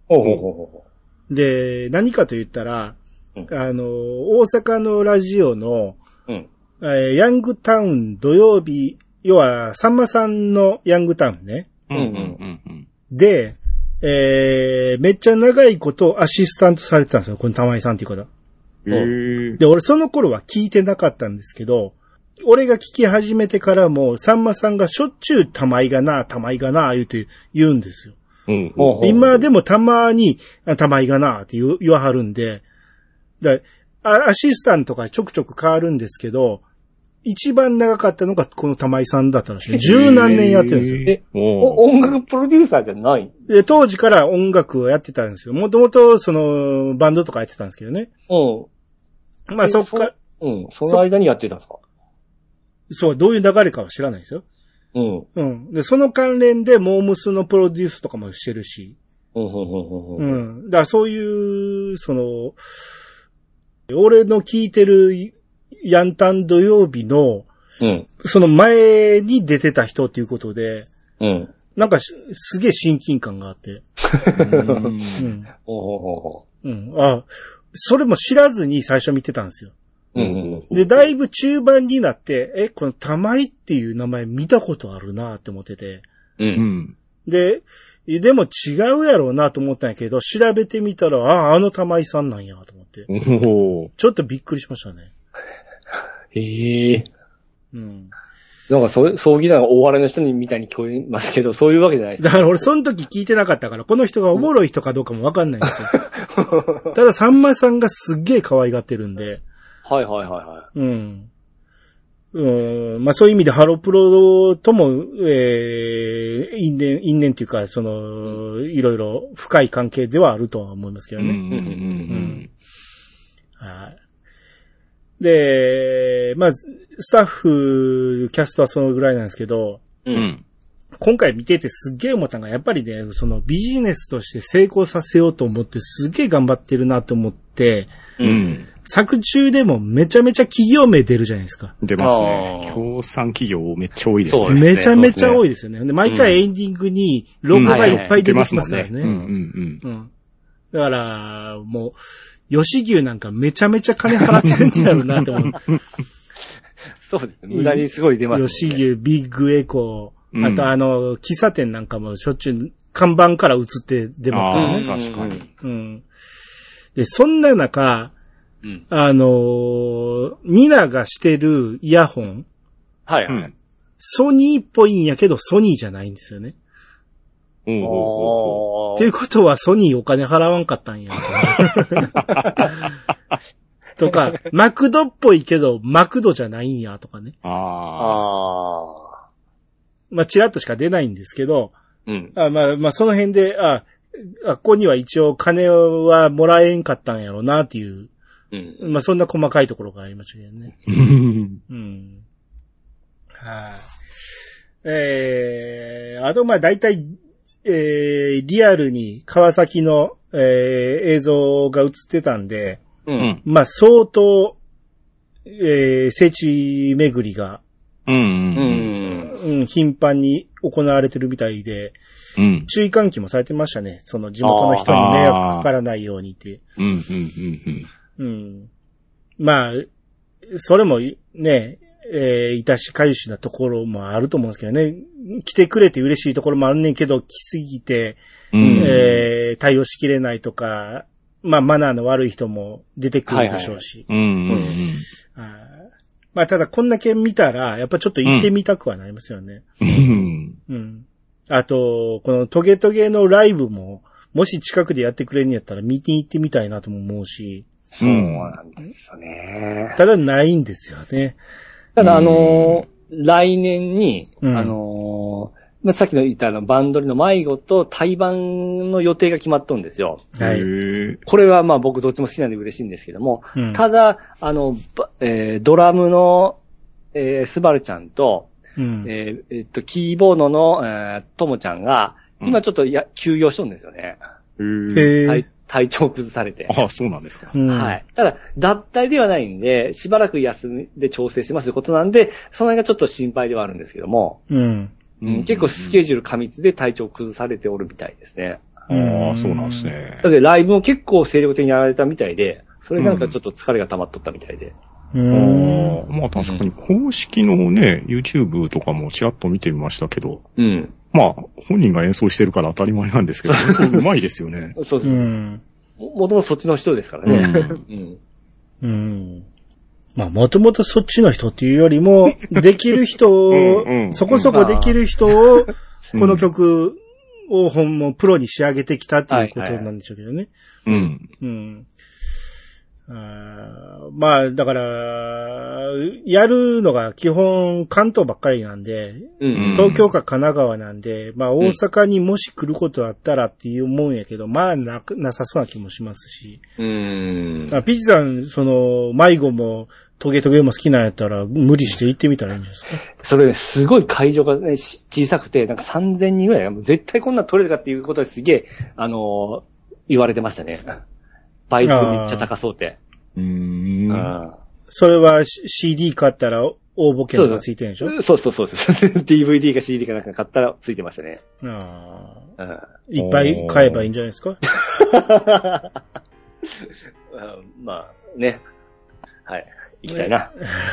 で、何かと言ったら、大阪のラジオの、ヤングタウン土曜日、要は、さんまさんのヤングタウンね。で、めっちゃ長いことアシスタントされてたんですよ、この玉井さんっていう方。で、俺その頃は聞いてなかったんですけど、俺が聞き始めてからも、さんまさんがしょっちゅう玉井がな、言うんですよ。今でもたまに、玉井がなって言わはるんで、アシスタントがちょくちょく変わるんですけど、一番長かったのがこの玉井さんだったらしい。十何年やってるんですよ。 音楽プロデューサーじゃない？ 当時から音楽をやってたんですよ。もともとバンドとかやってたんですけどね。まあそっか。 その間にやってたんですか？ そう、どういう流れかは知らないですよ。で、その関連でモームスのプロデュースとかもしてるし。だからそういう、俺の聞いてるヤンタン土曜日の、その前に出てた人っていうことで、なんかすげえ親近感があって。それも知らずに最初見てたんですよ。で、だいぶ中盤になって、この玉井っていう名前見たことあるなって思ってて。でも違うやろうなと思ったんやけど、調べてみたら、あの玉井さんなんやと思って。ちょっとびっくりしましたね。 なんか葬儀団が大笑いの人にみたいに聞こえますけど、そういうわけじゃないですか。 だから俺その時聞いてなかったから、この人がおもろい人かどうかもわかんないんですよ。たださんまさんがすっげえ可愛がってるんで。まあそういう意味でハロプロとも、因縁っていうか、いろいろ深い関係ではあるとは思いますけどね。で、まあ、スタッフ、キャストはそのぐらいなんですけど、 今回見ててすっげえ思ったのが、やっぱりね、そのビジネスとして成功させようと思ってすっげえ頑張ってるなと思って、うん。作中でもめちゃめちゃ企業名出るじゃないですか。 出ますね。協賛企業めっちゃ多いですね。 そうですね。めちゃめちゃ多いですよね。で、毎回エンディングにロゴがいっぱい出てきますからね。だから、もう、吉牛なんかめちゃめちゃ金払ってるんだろうなって思う。 そうですね。無駄にすごい出ますね。 吉牛、ビッグエコー、あと喫茶店なんかもしょっちゅう看板から映って出ますからね。 確かに。 うん。で、そんな中、ニナがしてるイヤホン。 はいはい。 ソニーっぽいんやけど、ソニーじゃないんですよね。っていうことは、ソニーお金払わんかったんや。とか、マクドっぽいけど、マクドじゃないんや、とかね。まあ、チラッとしか出ないんですけど、うん。まあ、その辺で、ここには一応金はもらえんかったんやろうな、っていう。うん。まあ、そんな細かいところがありましたけどね。うん。はい。あと、まあ、大体、リアルに川崎の、映像が映ってたんで、うん。まあ、相当、聖地巡りが、頻繁に行われてるみたいで、うん、注意喚起もされてましたね。その地元の人に迷惑かからないようにって。まあ、それもね、いたしかゆしなところもあると思うんですけどね。来てくれて嬉しいところもあるねんけど、来すぎて、対応しきれないとか、まあ、マナーの悪い人も出てくるでしょうし。まあ、ただこんだけ見たら、やっぱちょっと行ってみたくはなりますよね。あと、このトゲトゲのライブも、もし近くでやってくれんやったら見に行ってみたいなとも思うし。 そうなんですよね。 ただないんですよね。 ただ来年に、さっきの言ったバンドリの迷子と対バンの予定が決まっとるんですよ。はい。これはまあ僕どっちも好きなんで嬉しいんですけども、ただ、ドラムの、スバルちゃんと、キーボードの、ともちゃんが、今ちょっと休業しとるんですよね。体調崩されて。 ああ、そうなんですか。 はい。ただ、脱退ではないんで、しばらく休みで調整しますということなんで、その辺がちょっと心配ではあるんですけども、結構スケジュール過密で体調崩されておるみたいですね。 ああ、そうなんですね。 だってライブも結構精力的にやられたみたいで、それなんかちょっと疲れが溜まっとったみたいで。 まあ確かに公式のね、YouTube とかもちらっと見てみましたけど、まあ本人が演奏してるから当たり前なんですけど、演奏うまいですよね。 そうです。もともとそっちの人ですからね。 まあもともとそっちの人っていうよりも、できる人を、そこそこできる人を、この曲をもうプロに仕上げてきたっていうことなんでしょうけどね。まあ、だから、やるのが基本関東ばっかりなんで、東京か神奈川なんで、まあ大阪にもし来ることあったらっていうもんやけど、まあなさそうな気もしますし。ピッチさん、迷子もトゲトゲも好きなんやったら無理して行ってみたらいいんじゃないですか。 それすごい会場が、ね、小さくて、なんか3000人ぐらい、絶対こんな取れるかっていうことですげえ、言われてましたね。倍率めっちゃ高そうって。 それは CD 買ったら応募券がついてるんでしょ？ そう。DVD か CD かなんか買ったらついてましたね。 いっぱい買えばいいんじゃないですか？ まあ、ね。はい。行きたいな。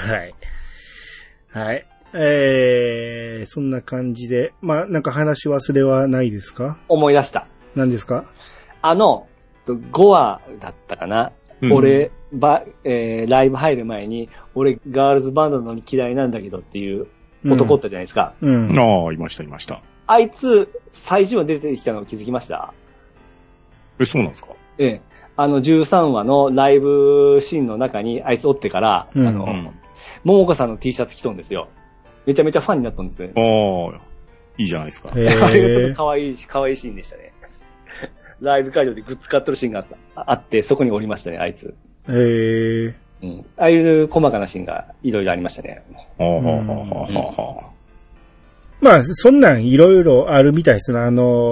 はい。そんな感じで。まあ、なんか話忘れはないですか？ 思い出した。 何ですか ？5話だったかな。俺、ライブ入る前に、俺ガールズバンドの嫌いなんだけどっていう男おったじゃないですか。 ああ、いました。 あいつ、最終話出てきたの気づきました？ そうなんですか 13話のライブシーンの中にあいつおってから、桃子さんの T シャツ着とんですよ。めちゃめちゃファンになったんですよ。 いいじゃないですか。 あれがちょっと可愛いシーンでしたね。ライブ会場でグッズ買ってるシーンがあって、そこにおりましたね、あいつ。ああいう細かなシーンがいろいろありましたね。 まあ、そんなんいろいろあるみたいですね。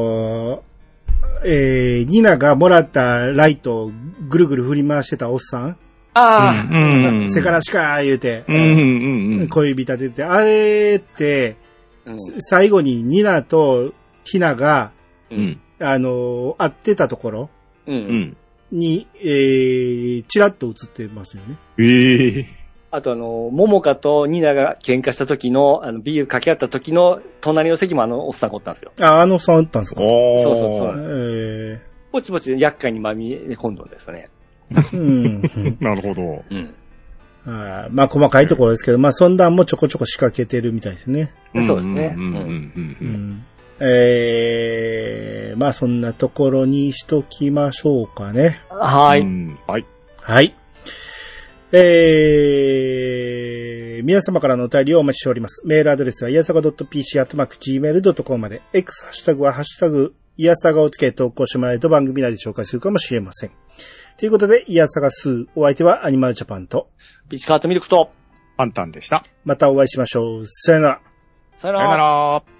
ニナがもらったライトをぐるぐる振り回してたおっさん。 ああ、せからしか言うて、小指立てて、あれって、最後にニナとヒナが、会ってたところに、チラッと映ってますよね。 あと桃香とニナが喧嘩した時の、ビール掛け合った時の隣の席もおっさんがおったんですよ。 あ、おっさんおったんですか？ そう。ぼちぼち厄介にまみれ込んだんですよね。 なるほど。 まあ細かいところですけど、まあそんなんもちょこちょこ仕掛けてるみたいですね。 そうですね。 まあそんなところにしときましょうかね。 はい。 はい。皆様からのお便りをお待ちしております。メールアドレスは、いやさが .pc@gmail.com まで、X ハッシュタグは、ハッシュタグ、いやさがをつけ投稿してもらえると番組内で紹介するかもしれません。ということで、いやさが2、お相手はアニマルジャパンと、 ピチカートミルクと、 パンタンでした。 またお会いしましょう。さよなら。 さよなら。